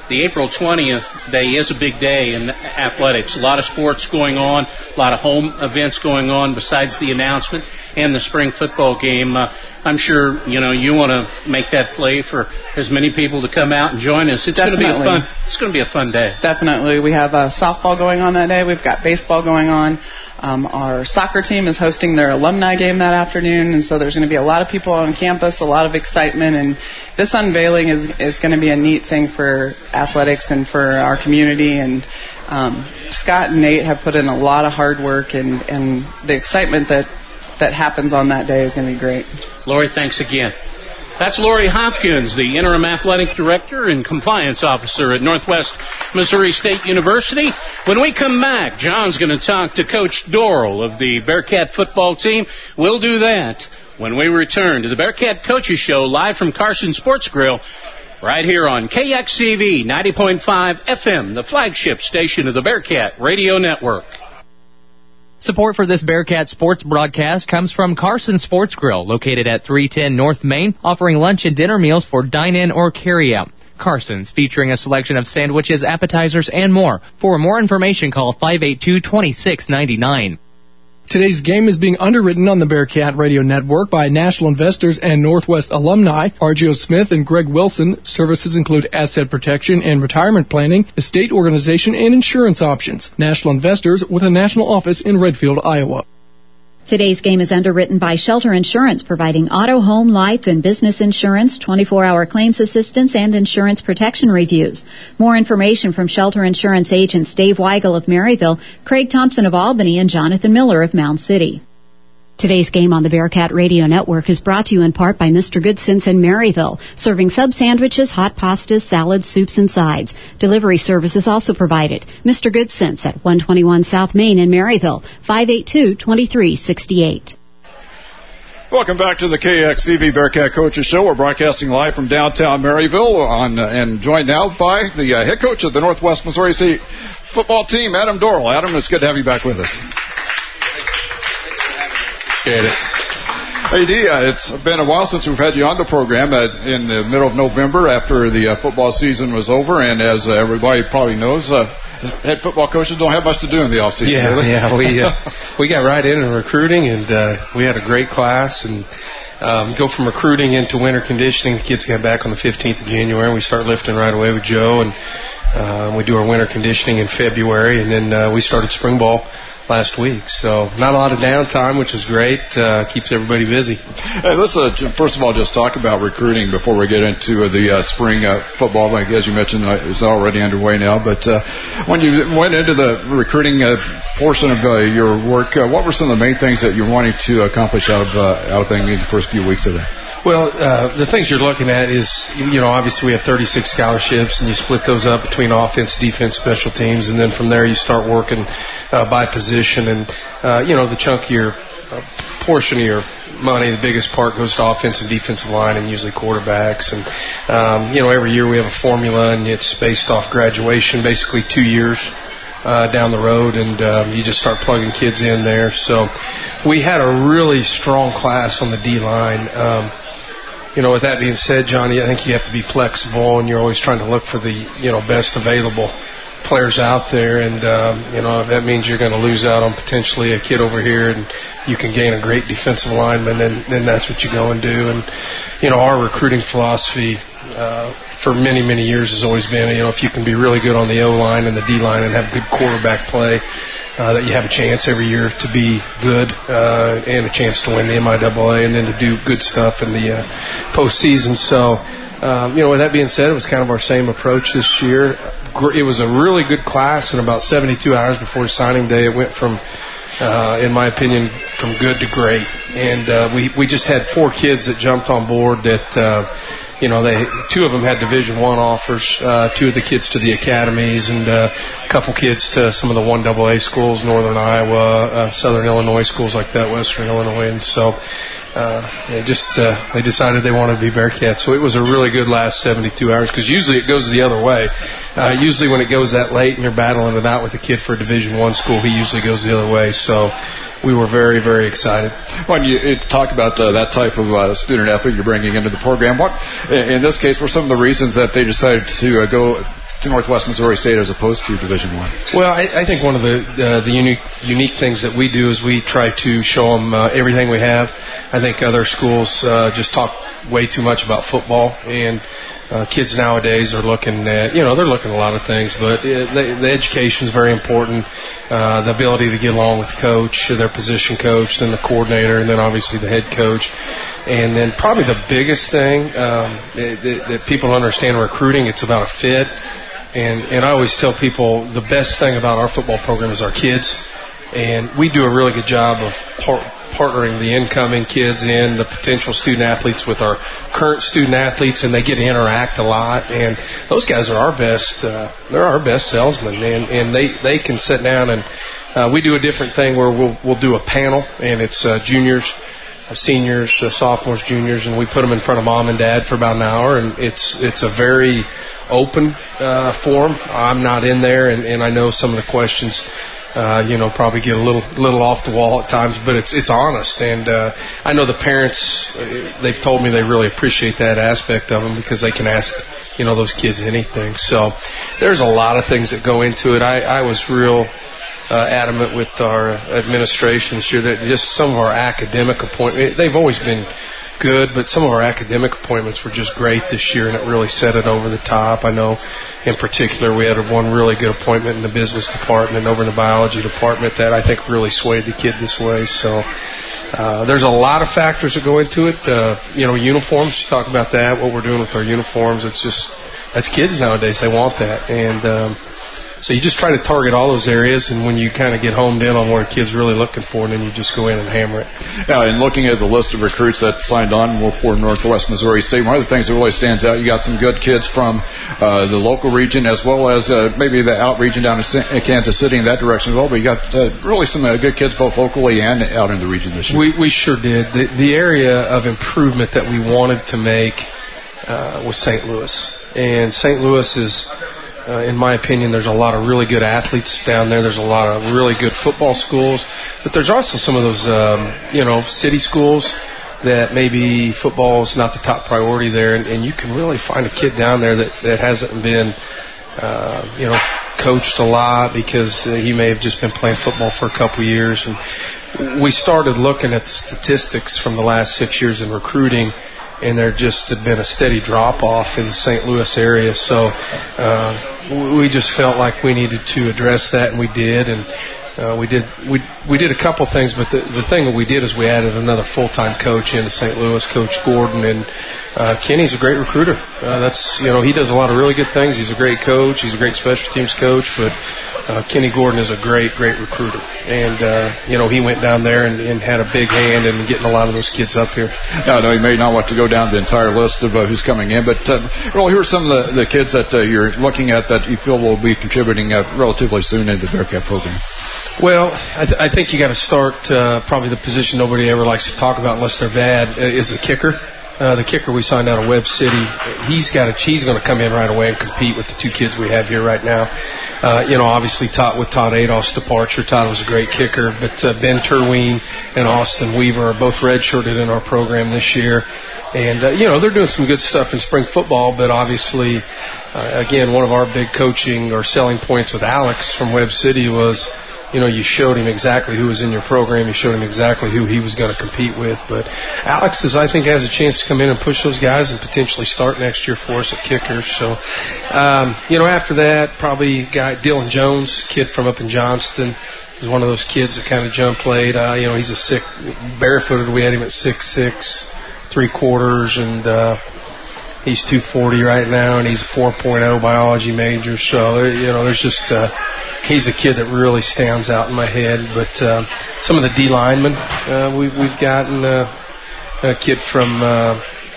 the April twentieth day is a big day in athletics. A lot of sports going on, a lot of home events going on besides the announcement and the spring football game. Uh, I'm sure, you know, you want to make that play for as many people to come out and join us. It's going to be a fun. It's going to be a fun day.
Definitely. We have uh, softball going on that day. We've got baseball going on. Um, our soccer team is hosting their alumni game that afternoon, and so there's going to be a lot of people on campus, a lot of excitement, and this unveiling is is going to be a neat thing for athletics and for our community. And um, Scott and Nate have put in a lot of hard work, and, and the excitement that that happens on that day is going to be great.
Lori, thanks again. That's Lori Hopkins, the Interim Athletic Director and Compliance Officer at Northwest Missouri State University. When we come back, John's going to talk to Coach Doral of the Bearcat football team. We'll do that when we return to the Bearcat Coaches Show live from Carson Sports Grill right here on K X C V ninety point five F M, the flagship station of the Bearcat Radio Network.
Support for this Bearcat sports broadcast comes from Carson Sports Grill, located at three ten North Main, offering lunch and dinner meals for dine-in or carry-out. Carson's, featuring a selection of sandwiches, appetizers, and more. For more information, call five eight two, two six nine nine.
Today's game is being underwritten on the Bearcat Radio Network by National Investors and Northwest alumni R G O Smith and Greg Wilson. Services include asset protection and retirement planning, estate organization, and insurance options. National Investors with a national office in Redfield, Iowa.
Today's game is underwritten by Shelter Insurance, providing auto, home, life, and business insurance, twenty-four hour claims assistance, and insurance protection reviews. More information from Shelter Insurance agents Dave Weigel of Maryville, Craig Thompson of Albany, and Jonathan Miller of Mound City. Today's game on the Bearcat Radio Network is brought to you in part by Mister Goodson's in Maryville, serving sub sandwiches, hot pastas, salads, soups, and sides. Delivery service is also provided. Mister Goodson's at one twenty-one South Main in Maryville, five eight two, two three six eight.
Welcome back to the K X C V Bearcat Coaches Show. We're broadcasting live from downtown Maryville, on, uh, and joined now by the uh, head coach of the Northwest Missouri State football team, Adam Doral. Adam, it's good to have you back with us.
Appreciate it.
Hey, Dee, uh, it's been a while since we've had you on the program uh, in the middle of November after the uh, football season was over, and as uh, everybody probably knows, uh, head football coaches don't have much to do in the offseason.
Yeah,
really.
yeah, we uh, we got right in in recruiting, and uh, we had a great class, and um, go from recruiting into winter conditioning. The kids got back on the fifteenth of January, and we start lifting right away with Joe, and uh, we do our winter conditioning in February, and then uh, we started spring ball last week. So not a lot of downtime, which is great. Uh, keeps everybody busy.
Hey, let's uh, first of all just talk about recruiting before we get into uh, the uh, spring uh, football. Like, as you mentioned, uh, it's already underway now. But uh, when you went into the recruiting uh, portion of uh, your work, uh, what were some of the main things that you wanted to accomplish out of uh, out of things in the first few weeks of that?
Well, uh, the things you're looking at is, you know, obviously we have thirty-six scholarships, and you split those up between offense, defense, special teams, and then from there you start working uh, by position. And, uh, you know, the chunk of your uh, portion of your money, the biggest part goes to offense and defensive line and usually quarterbacks. And, um, you know, every year we have a formula, and it's based off graduation, basically two years. Uh, down the road, and um, you just start plugging kids in there. So we had a really strong class on the D-line. Um, you know, with that being said, Johnny, I think you have to be flexible, and you're always trying to look for the, you know, best available players out there. And, um, you know, if that means you're going to lose out on potentially a kid over here and you can gain a great defensive lineman, then, then that's what you go and do. And, you know, our recruiting philosophy uh, for many, many years has always been, you know, if you can be really good on the O-line and the D-line and have good quarterback play, uh, that you have a chance every year to be good uh, and a chance to win the M I A A and then to do good stuff in the uh, postseason. So, um, you know, with that being said, it was kind of our same approach this year. It was a really good class, and about seventy-two hours before signing day, it went from, uh, in my opinion, from good to great. And uh, we, we just had four kids that jumped on board that, uh, you know, they two of them had Division One offers, uh, two of the kids to the academies, and uh, a couple kids to some of the one double A schools, Northern Iowa, uh, Southern Illinois, schools like that, Western Illinois. And so uh, they just uh, they decided they wanted to be Bearcats. So it was a really good last seventy-two hours, because usually it goes the other way. Uh, usually when it goes that late and you're battling it out with a kid for a Division One school, he usually goes the other way. So we were very, very excited.
When you talk about uh, that type of uh, student athlete you're bringing into the program, what, in this case, were some of the reasons that they decided to uh, go to Northwest Missouri State as opposed to Division One?
Well, I, I think one of the uh, the unique unique things that we do is we try to show them uh, everything we have. I think other schools uh, just talk way too much about football, and uh, kids nowadays are looking at, you know, they're looking at a lot of things, but uh, the, the education is very important. Uh, the ability to get along with the coach, their position coach, then the coordinator, and then obviously the head coach. And then probably the biggest thing um, that, that people understand in recruiting, it's about a fit. And, and I always tell people the best thing about our football program is our kids. And we do a really good job of par- partnering the incoming kids in, the potential student athletes with our current student athletes, and they get to interact a lot. And those guys are our best, uh, they're our best salesmen. And, and they, they can sit down and uh, we do a different thing where we'll, we'll do a panel, and it's uh, juniors, seniors, uh, sophomores, juniors, and we put them in front of mom and dad for about an hour, and it's it's a very open uh, forum. I'm not in there, and, and I know some of the questions, uh, you know, probably get a little little off the wall at times, but it's it's honest, and uh, I know the parents, they've told me they really appreciate that aspect of them because they can ask, you know, those kids anything. So there's a lot of things that go into it. I, I was real Uh, adamant with our administration this year that just some of our academic appointments, they've always been good, but some of our academic appointments were just great this year, and it really set it over the top. I know in particular we had one really good appointment in the business department and over in the biology department that I think really swayed the kid this way. So uh, there's a lot of factors that go into it. Uh, you know, uniforms, talk about that, what we're doing with our uniforms. It's just, that's kids nowadays, they want that. And um, So you just try to target all those areas, and when you kind of get homed in on what a kid's really looking for, then you just go in and hammer it.
Yeah, and looking at the list of recruits that signed on for Northwest Missouri State, one of the things that really stands out, you got some good kids from uh, the local region as well as uh, maybe the out region down in Kansas City in that direction as well, but you got uh, really some uh, good kids both locally and out in the region this year.
We, we sure did. The, the area of improvement that we wanted to make uh, was Saint Louis. And Saint Louis is... Uh, in my opinion, there's a lot of really good athletes down there. There's a lot of really good football schools. But there's also some of those, um, you know, city schools that maybe football is not the top priority there. And, and you can really find a kid down there that, that hasn't been, uh, you know, coached a lot because uh, he may have just been playing football for a couple years. And we started looking at the statistics from the last six years in recruiting, and there just had been a steady drop-off in the Saint Louis area. So uh, we just felt like we needed to address that, and we did. And uh, we did we we did a couple things, but the, the thing that we did is we added another full-time coach into Saint Louis, Coach Gordon, and uh, Kenny's a great recruiter. Uh, that's you know he does a lot of really good things. He's a great coach. He's a great special teams coach, but Uh, Kenny Gordon is a great, great recruiter. And, uh, you know, he went down there and, and had a big hand in getting a lot of those kids up here.
Yeah, I know you may not want to go down the entire list of uh, who's coming in, but, uh, well, here are some of the, the kids that uh, you're looking at that you feel will be contributing uh, relatively soon into the Bearcat program.
Well, I, th- I think you got to start uh, probably the position nobody ever likes to talk about unless they're bad uh, is the kicker. Uh, the kicker we signed out of Webb City, he's got a, he's going to come in right away and compete with the two kids we have here right now. Uh, you know, obviously Todd, with Todd Adolph's departure, Todd was a great kicker, but uh, Ben Terween and Austin Weaver are both redshirted in our program this year. And, uh, you know, they're doing some good stuff in spring football, but obviously, uh, again, one of our big coaching or selling points with Alex from Webb City was, you know, you showed him exactly who was in your program. You showed him exactly who he was going to compete with. But Alex, is, I think, has a chance to come in and push those guys and potentially start next year for us at kicker. So, um, you know, after that, probably guy Dylan Jones, kid from up in Johnston, is one of those kids that kind of jump played. Uh, you know, he's a sick, barefooted. We had him at six six, three quarters, and uh, he's two forty right now, and he's a four point oh biology major. So, you know, there's just uh, he's a kid that really stands out in my head. But uh, some of the D linemen, uh, we've we've gotten uh, a kid from uh,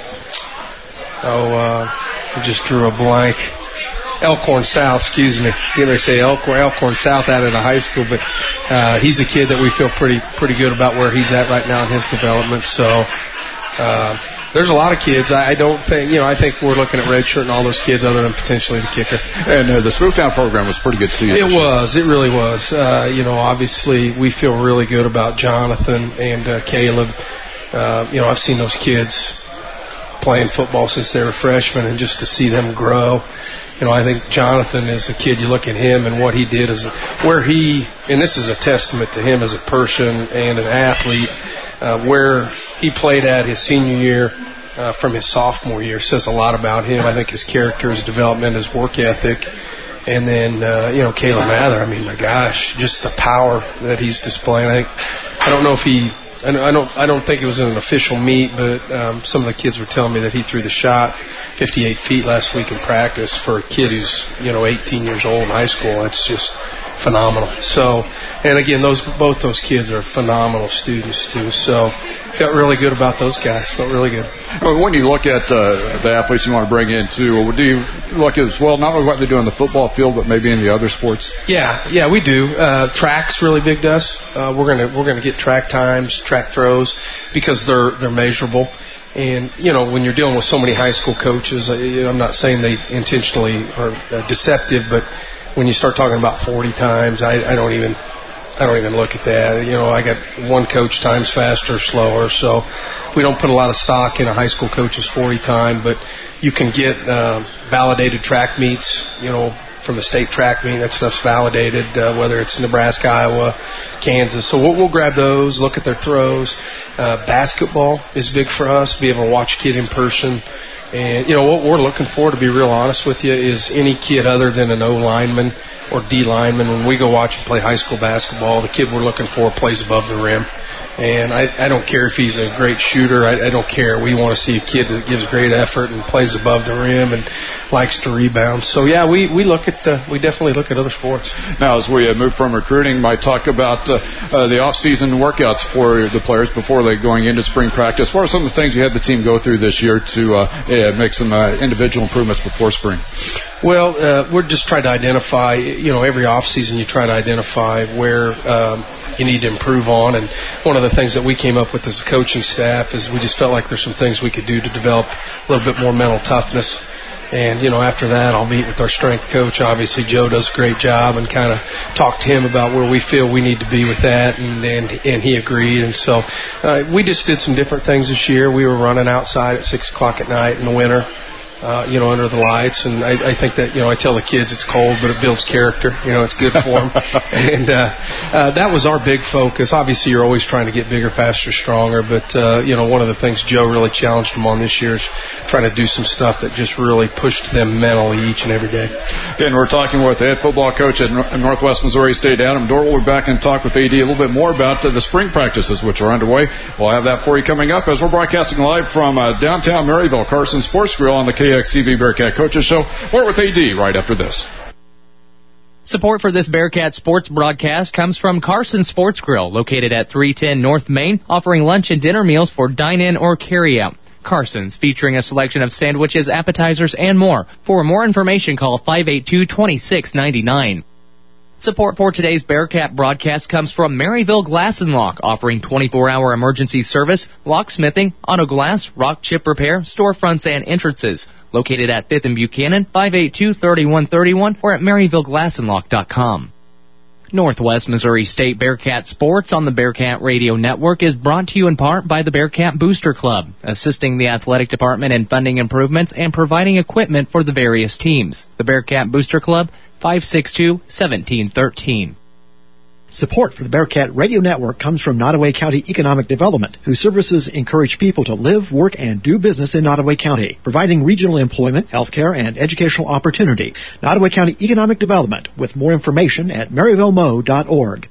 oh, uh, I just drew a blank. Elkhorn South, excuse me. I can't really say Elkhorn, Elkhorn South out of the high school, but uh, he's a kid that we feel pretty pretty good about where he's at right now in his development. So. Uh, There's a lot of kids. I don't think, you know, I think we're looking at redshirt and all those kids other than potentially the kicker.
And uh, the Smoothtown program was pretty good too.
It was. It really was. Uh, you know, obviously we feel really good about Jonathan and uh, Caleb. Uh, you know, I've seen those kids playing football since they were freshmen, and just to see them grow you know, I think Jonathan is a kid, you look at him and what he did, as a, where he, and this is a testament to him as a person and an athlete, uh, where he played at his senior year uh, from his sophomore year says a lot about him. I think his character, his development, his work ethic. And then, uh, you know, Caleb Mather, I mean, my gosh, just the power that he's displaying. I think, I don't know if he, I don't, I don't think it was in an official meet, but um, some of the kids were telling me that he threw the shot fifty-eight feet last week in practice for a kid who's, you know, eighteen years old in high school. That's just phenomenal. So, and again, those both those kids are phenomenal students too. So, felt really good about those guys. Felt really good.
When you look at uh, the athletes you want to bring in too, do you look as well not only what they do on the football field, but maybe in the other sports?
Yeah, yeah, we do. Uh, track's really big to us. Uh, we're gonna we're gonna get track times, track throws, because they're they're measurable. And, you know, when you're dealing with so many high school coaches, I'm not saying they intentionally are deceptive, but when you start talking about forty times, I, I don't even I don't even look at that. You know, I got one coach times faster or slower, so we don't put a lot of stock in a high school coach's forty time, but you can get uh, validated track meets, you know, from the state track meet. That stuff's validated, uh, whether it's Nebraska, Iowa, Kansas. So we'll, we'll grab those, look at their throws. Uh, basketball is big for us, be able to watch a kid in person. And, you know, what we're looking for, to be real honest with you, is any kid other than an O lineman or D lineman. When we go watch and play high school basketball, the kid we're looking for plays above the rim. And I, I don't care if he's a great shooter. I, I don't care. We want to see a kid that gives great effort and plays above the rim and likes to rebound. So, yeah, we, we look at the, we definitely look at other sports.
Now, as we uh, move from recruiting, might talk about uh, uh, the off-season workouts for the players before they're going into spring practice. What are some of the things you had the team go through this year to uh, yeah, make some uh, individual improvements before spring?
Well, uh, we're just trying to identify, you know, every off-season you try to identify where um, you need to improve on. And one of the things that we came up with as a coaching staff is we just felt like there's some things we could do to develop a little bit more mental toughness. And, you know, after that, I'll meet with our strength coach. Obviously, Joe does a great job, and kind of talk to him about where we feel we need to be with that, and and, and he agreed. And so uh, we just did some different things this year. We were running outside at six o'clock at night in the winter. Uh, you know, under the lights, and I, I think that, you know, I tell the kids it's cold, but it builds character. You know, it's good for them. and uh, uh, that was our big focus. Obviously, you're always trying to get bigger, faster, stronger, but, uh, you know, one of the things Joe really challenged them on this year is trying to do some stuff that just really pushed them mentally each and every day.
Again, we're talking with the head football coach at Northwest Missouri State, Adam Dorrell. We'll be back and talk with A D a little bit more about uh, the spring practices, which are underway. We'll have that for you coming up as we're broadcasting live from uh, downtown Maryville, Carson Sports Grill on the K X T V Bearcat Coaches Show. We're with A D right after this.
Support for this Bearcat Sports broadcast comes from Carson Sports Grill, located at three ten North Main, offering lunch and dinner meals for dine-in or carry-out. Carson's, featuring a selection of sandwiches, appetizers, and more. For more information, call five eight two, two six nine nine. Support for today's Bearcat broadcast comes from Maryville Glass and Lock, offering twenty-four hour emergency service, locksmithing, auto glass, rock chip repair, storefronts, and entrances. Located at fifth and Buchanan, five eight two, three one three one, or at maryville glass and lock dot com. Northwest Missouri State Bearcat Sports on the Bearcat Radio Network is brought to you in part by the Bearcat Booster Club, assisting the athletic department in funding improvements and providing equipment for the various teams. The Bearcat Booster Club, five six two, one seven one three.
Support for the Bearcat Radio Network comes from Nottoway County Economic Development, whose services encourage people to live, work, and do business in Nottoway County, providing regional employment, healthcare, and educational opportunity. Nottoway County Economic Development, with more information at maryville mo dot org.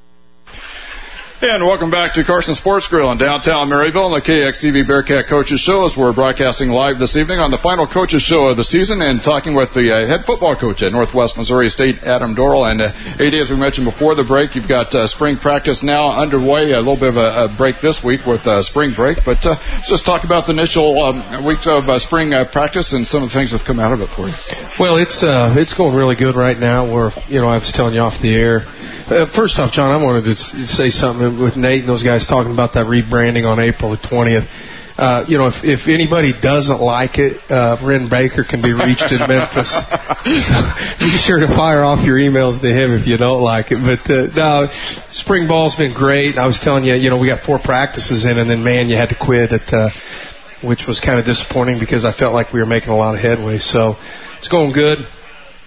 And welcome back to Carson Sports Grill in downtown Maryville on the K X T V Bearcat Coaches Show, as we're broadcasting live this evening on the final Coaches Show of the season and talking with the uh, head football coach at Northwest Missouri State, Adam Dorrell. And uh, A D, as we mentioned before the break, you've got uh, spring practice now underway, a little bit of a, a break this week with uh, spring break. But uh, let's just talk about the initial um, weeks of uh, spring uh, practice and some of the things that have come out of it for you.
Well, it's uh, it's going really good right now. We're, you know, I was telling you off the air. Uh, first off, John, I wanted to say something with Nate and those guys talking about that rebranding on April the twentieth. Uh, you know, if, if anybody doesn't like it, uh, Ren Baker can be reached in Memphis. So be sure to fire off your emails to him if you don't like it. But, uh, no, spring ball's been great. I was telling you, you know, we got four practices in, and then, man, you had to quit at, uh, which was kind of disappointing because I felt like we were making a lot of headway. So it's going good.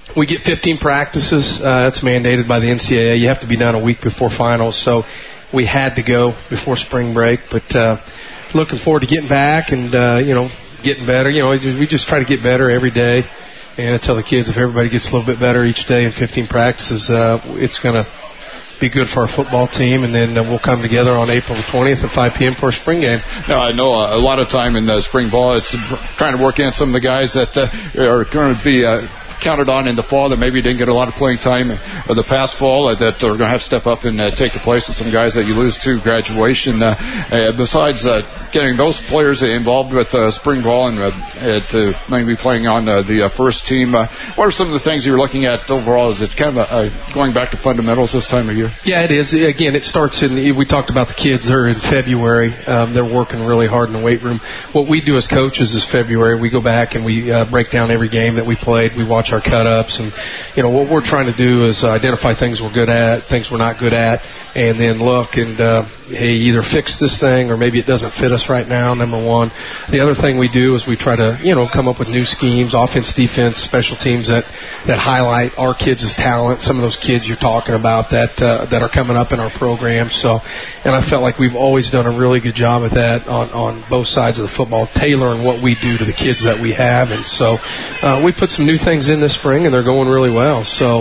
we get fifteen practices. Uh, that's mandated by the N C double A. You have to be done a week before finals, so we had to go before spring break. But uh, looking forward to getting back and, uh, you know, getting better. You know, we just try to get better every day. And I tell the kids, if everybody gets a little bit better each day in fifteen practices, uh, it's going to be good for our football team, and then uh, we'll come together on April twentieth at five p.m. for a spring game.
Now, I know uh, a lot of time in the spring ball, it's trying to work in some of the guys that uh, are going to be uh, counted on in the fall that maybe didn't get a lot of playing time uh, the past fall, uh, that are going to have to step up and uh, take the place of some guys that you lose to graduation. Uh, uh, besides uh, getting those players involved with uh, spring ball and uh, to maybe playing on uh, the uh, first team, uh, what are some of the things you're looking at overall? Is it kind of a, uh, going back to fundamentals this time of year?
Yeah, it is. Again, it starts in, we talked about the kids, they're in February. Um, they're working really hard in the weight room. What we do as coaches is February. We go back and we uh, break down every game that we played. We watch our cut-ups, and, you know, what we're trying to do is identify things we're good at, things we're not good at, and then look and, uh, hey, either fix this thing or maybe it doesn't fit us right now, number one. The other thing we do is we try to, you know, come up with new schemes, offense, defense, special teams that, that highlight our kids' talent, some of those kids you're talking about that uh, that are coming up in our program. So, and I felt like we've always done a really good job at that on, on both sides of the football, tailoring what we do to the kids that we have. And so uh, we put some new things in this spring, and they're going really well. So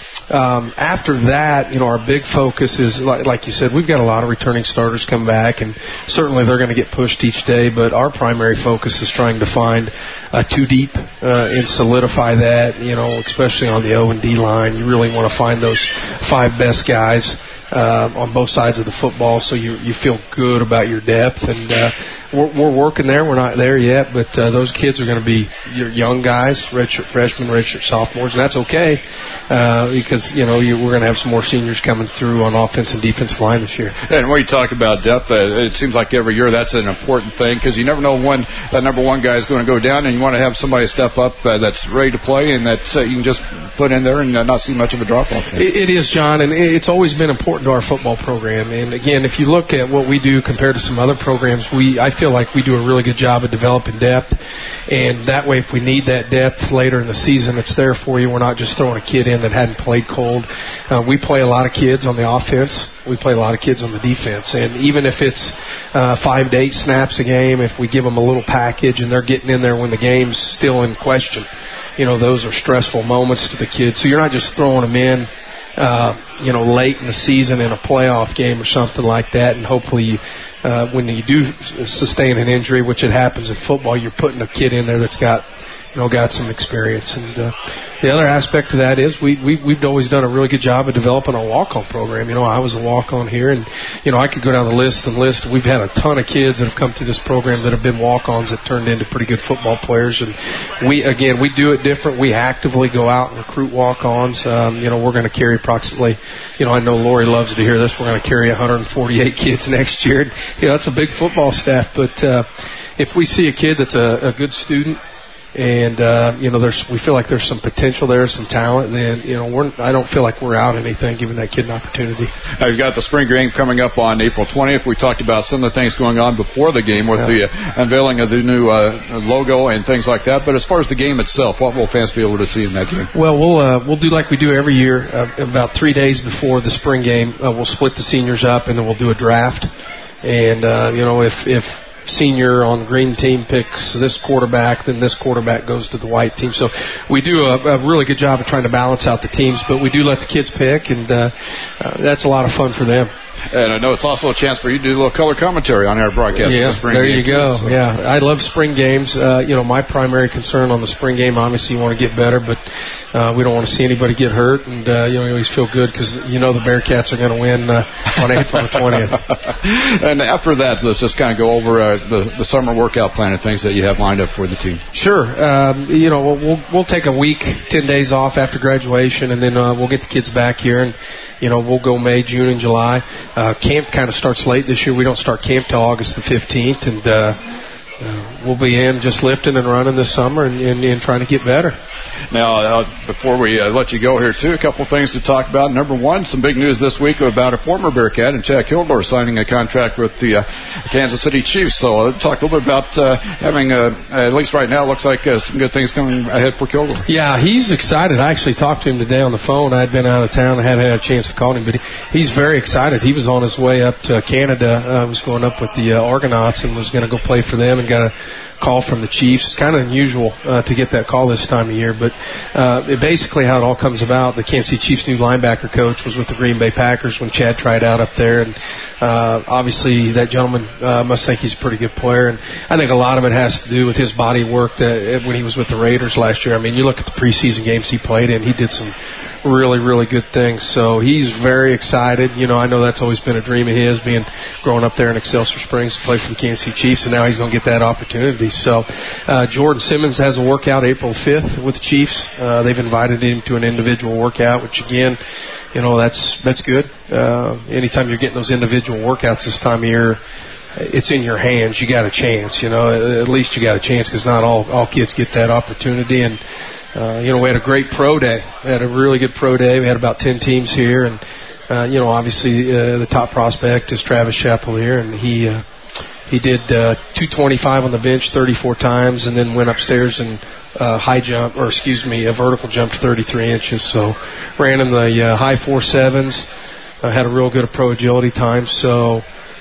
Um, after that, you know, our big focus is, like, like you said, we've got a lot of returning starters come back, and certainly they're going to get pushed each day, but our primary focus is trying to find uh, two deep uh, and solidify that, you know, especially on the O and D line. You really want to find those five best guys uh, on both sides of the football, so you you feel good about your depth. And uh, we're, we're working there. We're not there yet, but uh, those kids are going to be your young guys, redshirt freshmen, redshirt sophomores, and that's okay uh, because, you know, you, we're going to have some more seniors coming through on offense and defensive line this year.
And when you talk about depth, uh, it seems like every year that's an important thing because you never know when that number one guy is going to go down, and you want to have somebody step up uh, that's ready to play and that uh, you can just put in there and uh, not see much of a drop-off.
It, it is, John, and it's always been important to our football program. And, again, if you look at what we do compared to some other programs, we I feel like we do a really good job of developing depth. And that way, if we need that depth later in the season, it's there for you. We're not just throwing a kid in that hadn't played cold. Uh, we play a lot of kids on the offense. We play a lot of kids on the defense. And even if it's uh, five to eight snaps a game, if we give them a little package and they're getting in there when the game's still in question, you know, those are stressful moments to the kids. So you're not just throwing them in, uh, you know, late in the season in a playoff game or something like that, and hopefully you, uh, when you do sustain an injury, which it happens in football, you're putting a kid in there that's got, you know, got some experience. And uh, the other aspect of that is we, we, we've always done a really good job of developing our walk-on program. You know, I was a walk-on here, and, you know, I could go down the list and list. We've had a ton of kids that have come through this program that have been walk-ons that turned into pretty good football players. And we, again, we do it different. We actively go out and recruit walk-ons. Um, you know, we're going to carry approximately, you know, I know Lori loves to hear this, we're going to carry one hundred forty-eight kids next year. And, you know, that's a big football staff. But uh, if we see a kid that's a, a good student, and uh, you know, there's we feel like there's some potential there, some talent, then, you know, we're I don't feel like we're out anything, giving that kid an opportunity.
Now, you've got the spring game coming up on April twentieth. We talked about some of the things going on before the game with yeah. the uh, unveiling of the new uh, logo and things like that. But as far as the game itself, what will fans be able to see in that game?
Well, we'll uh, we'll do like we do every year. Uh, about three days before the spring game, uh, we'll split the seniors up, and then we'll do a draft. And uh, you know, if if senior on the green team picks this quarterback, then this quarterback goes to the white team. So we do a, a really good job of trying to balance out the teams, but we do let the kids pick, and uh, uh, that's a lot of fun for them.
And I know it's also a chance for you to do a little color commentary on our broadcast.
Yeah,
the spring
there
game
you go.
Too, so.
Yeah, I love spring games. Uh, you know, my primary concern on the spring game, obviously, you want to get better, but uh, we don't want to see anybody get hurt, and uh, you know, you always feel good because you know the Bearcats are going to win uh, on April twentieth.
And after that, let's just kind of go over uh, the, the summer workout plan and things that you have lined up for the team.
Sure. Um, you know, we'll, we'll we'll take a week, ten days off after graduation, and then uh, we'll get the kids back here, and you know, we'll go May, June, and July. Uh, camp kind of starts late this year. We don't start camp till August the fifteenth, and uh, uh, we'll be in just lifting and running this summer and, and, and trying to get better.
Now, uh, before we uh, let you go here, too, a couple things to talk about. Number one, some big news this week about a former Bearcat and Chad Kilgore signing a contract with the uh, Kansas City Chiefs. So uh, talk a little bit about uh, having, uh, at least right now, looks like uh, some good things coming ahead for Kilgore.
Yeah, he's excited. I actually talked to him today on the phone. I had been out of town. I hadn't had a chance to call him, but he's very excited. He was on his way up to Canada. Uh, was going up with the uh, Argonauts and was going to go play for them and got a call from the Chiefs. It's kind of unusual uh, to get that call this time of year, but uh, it basically how it all comes about, the Kansas City Chiefs' new linebacker coach was with the Green Bay Packers when Chad tried out up there, and uh, obviously that gentleman uh, must think he's a pretty good player, and I think a lot of it has to do with his body work that when he was with the Raiders last year. I mean, you look at the preseason games he played in, he did some really, really good things. So he's very excited. You know, I know that's always been a dream of his, being growing up there in Excelsior Springs to play for the Kansas City Chiefs, and now he's going to get that opportunity. So uh, Jordan Simmons has a workout April fifth with the Chiefs. Uh, they've invited him to an individual workout, which again, you know, that's that's good. Uh, anytime you're getting those individual workouts this time of year, it's in your hands. You got a chance. You know, at least you got a chance, because not all all kids get that opportunity. And Uh, you know, we had a great pro day. We had a really good pro day. We had about ten teams here, and uh, you know, obviously uh, the top prospect is Travis Chapelier, and he uh, he did uh, two twenty-five on the bench thirty-four times, and then went upstairs and uh, high jump, or excuse me, a vertical jumped thirty-three inches. So ran in the uh, high four sevens. Uh, had a real good pro agility time. So.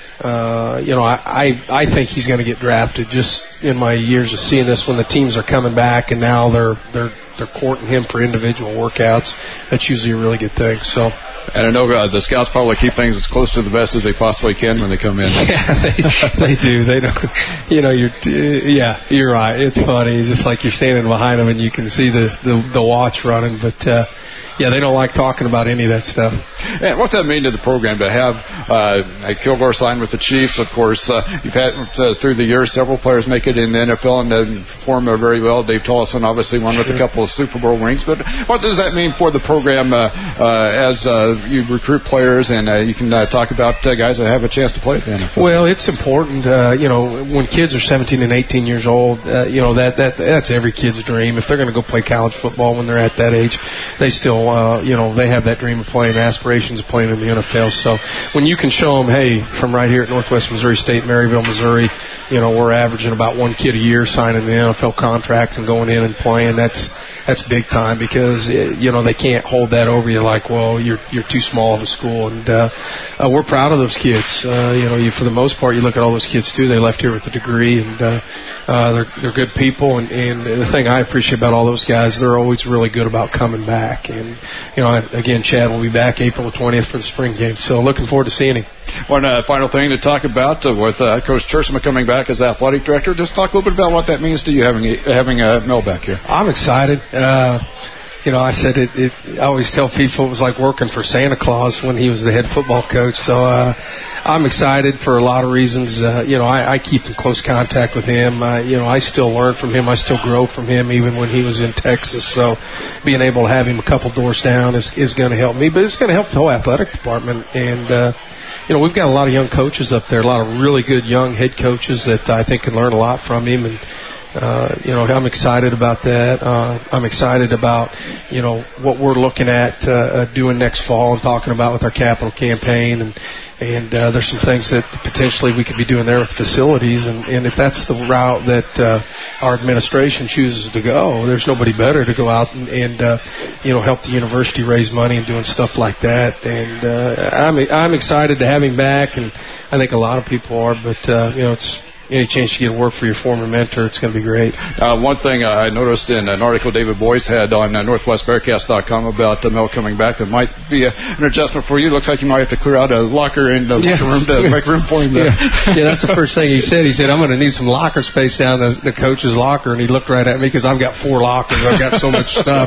Uh, you know, I, I, I think he's going to get drafted. Just in my years of seeing this, when the teams are coming back and now they're they're they're courting him for individual workouts, that's usually a really good thing. So,
and I know uh, the scouts probably keep things as close to the vest as they possibly can when they come in.
Yeah, they, they do. They don't. You know, you're uh, yeah, you're right. It's funny. It's just like you're standing behind them and you can see the the, the watch running, but. Uh, Yeah, they don't like talking about any of that stuff.
And what's that mean to the program to have uh, Kilgore sign with the Chiefs? Of course, uh, you've had uh, through the years several players make it in the N F L and uh, perform uh, very well. Dave Tollison obviously won with a couple of Super Bowl rings. But what does that mean for the program uh, uh, as uh, you recruit players and uh, you can uh, talk about uh, guys that have a chance to play at the N F L?
Well, it's important. Uh, you know, when kids are seventeen and eighteen years old, uh, you know that that that's every kid's dream. If they're going to go play college football when they're at that age, they still. Uh, you know, they have that dream of playing, aspirations of playing in the N F L. So when you can show them, hey, from right here at Northwest Missouri State, Maryville, Missouri, you know, we're averaging about one kid a year signing an N F L contract and going in and playing, that's that's big time, because, it, you know, they can't hold that over you like, well, you're you're too small of a school. And uh, uh, we're proud of those kids. Uh, you know, you, for the most part, you look at all those kids, too. They left here with a degree, and uh, uh, they're, they're good people. And, and the thing I appreciate about all those guys, they're always really good about coming back. And, you know, again, Chad will be back April the twentieth for the spring game. So looking forward to seeing him.
One uh, final thing to talk about uh, with uh, Coach Chersma coming back as athletic director. Just talk a little bit about what that means to you having having uh, Mel back here.
I'm excited. Uh, you know, I said it, it. I always tell people it was like working for Santa Claus when he was the head football coach. So uh, I'm excited for a lot of reasons. Uh, you know, I, I keep in close contact with him. Uh, you know, I still learn from him. I still grow from him, even when he was in Texas. So being able to have him a couple doors down is is going to help me. But it's going to help the whole athletic department. And uh, you know, we've got a lot of young coaches up there, a lot of really good young head coaches that I think can learn a lot from him. And Uh, you know, I'm excited about that. Uh, I'm excited about, you know, what we're looking at uh, uh, doing next fall and talking about with our capital campaign. And, and uh, there's some things that potentially we could be doing there with facilities. And, and if that's the route that uh, our administration chooses to go, there's nobody better to go out and, and uh, you know, help the university raise money and doing stuff like that. And uh, I'm, I'm excited to have him back, and I think a lot of people are. But, uh, you know, it's any chance you get to work for your former mentor, it's going to be great.
Uh, one thing I noticed in an article David Boyce had on uh, Northwest Bearcats dot com about uh, Mel coming back, that might be a, an adjustment for you. Looks like you might have to clear out a locker in the yeah. locker room to make room for him there.
Yeah. yeah, that's the first thing he said. He said, I'm going to need some locker space down the, the coach's locker. And he looked right at me because I've got four lockers. I've got so much stuff.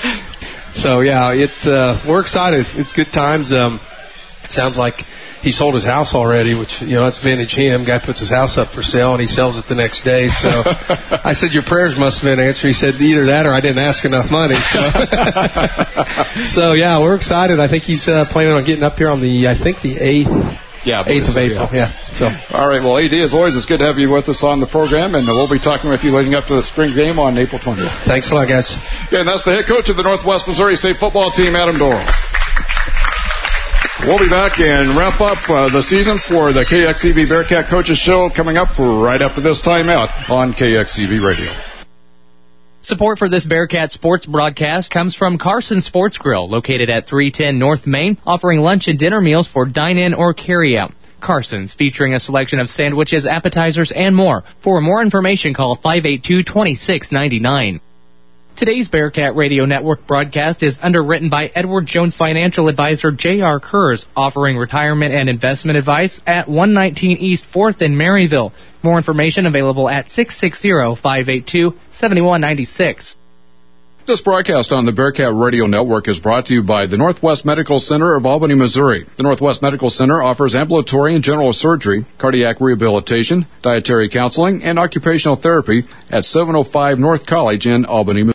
So, yeah, it's, uh, we're excited. It's good times. Um, it sounds like he sold his house already, which, you know, that's vintage him. Guy puts his house up for sale, and he sells it the next day. So I said, your prayers must have been answered. He said, either that or I didn't ask enough money. So, so yeah, we're excited. I think he's uh, planning on getting up here on the, I think, the eighth
Yeah,
eighth of
so,
April, yeah. yeah. So.
All right, well, A D, as always, it's good to have you with us on the program, and we'll be talking with you leading up to the spring game on April twentieth.
Thanks a lot, guys.
Yeah, and that's the head coach of the Northwest Missouri State football team, Adam Doral. We'll be back and wrap up uh, the season for the K X C V Bearcat Coaches Show coming up right after this timeout on K X C V Radio.
Support for this Bearcat sports broadcast comes from Carson Sports Grill, located at three ten North Main, offering lunch and dinner meals for dine-in or carry-out. Carson's, featuring a selection of sandwiches, appetizers, and more. For more information, call five eight two, two six nine nine. Today's Bearcat Radio Network broadcast is underwritten by Edward Jones financial advisor J R. Kurz, offering retirement and investment advice at one nineteen East fourth in Maryville. More information available at six six zero, five eight two, seven one nine six.
This broadcast on the Bearcat Radio Network is brought to you by the Northwest Medical Center of Albany, Missouri. The Northwest Medical Center offers ambulatory and general surgery, cardiac rehabilitation, dietary counseling, and occupational therapy at seven oh five North College in Albany, Missouri.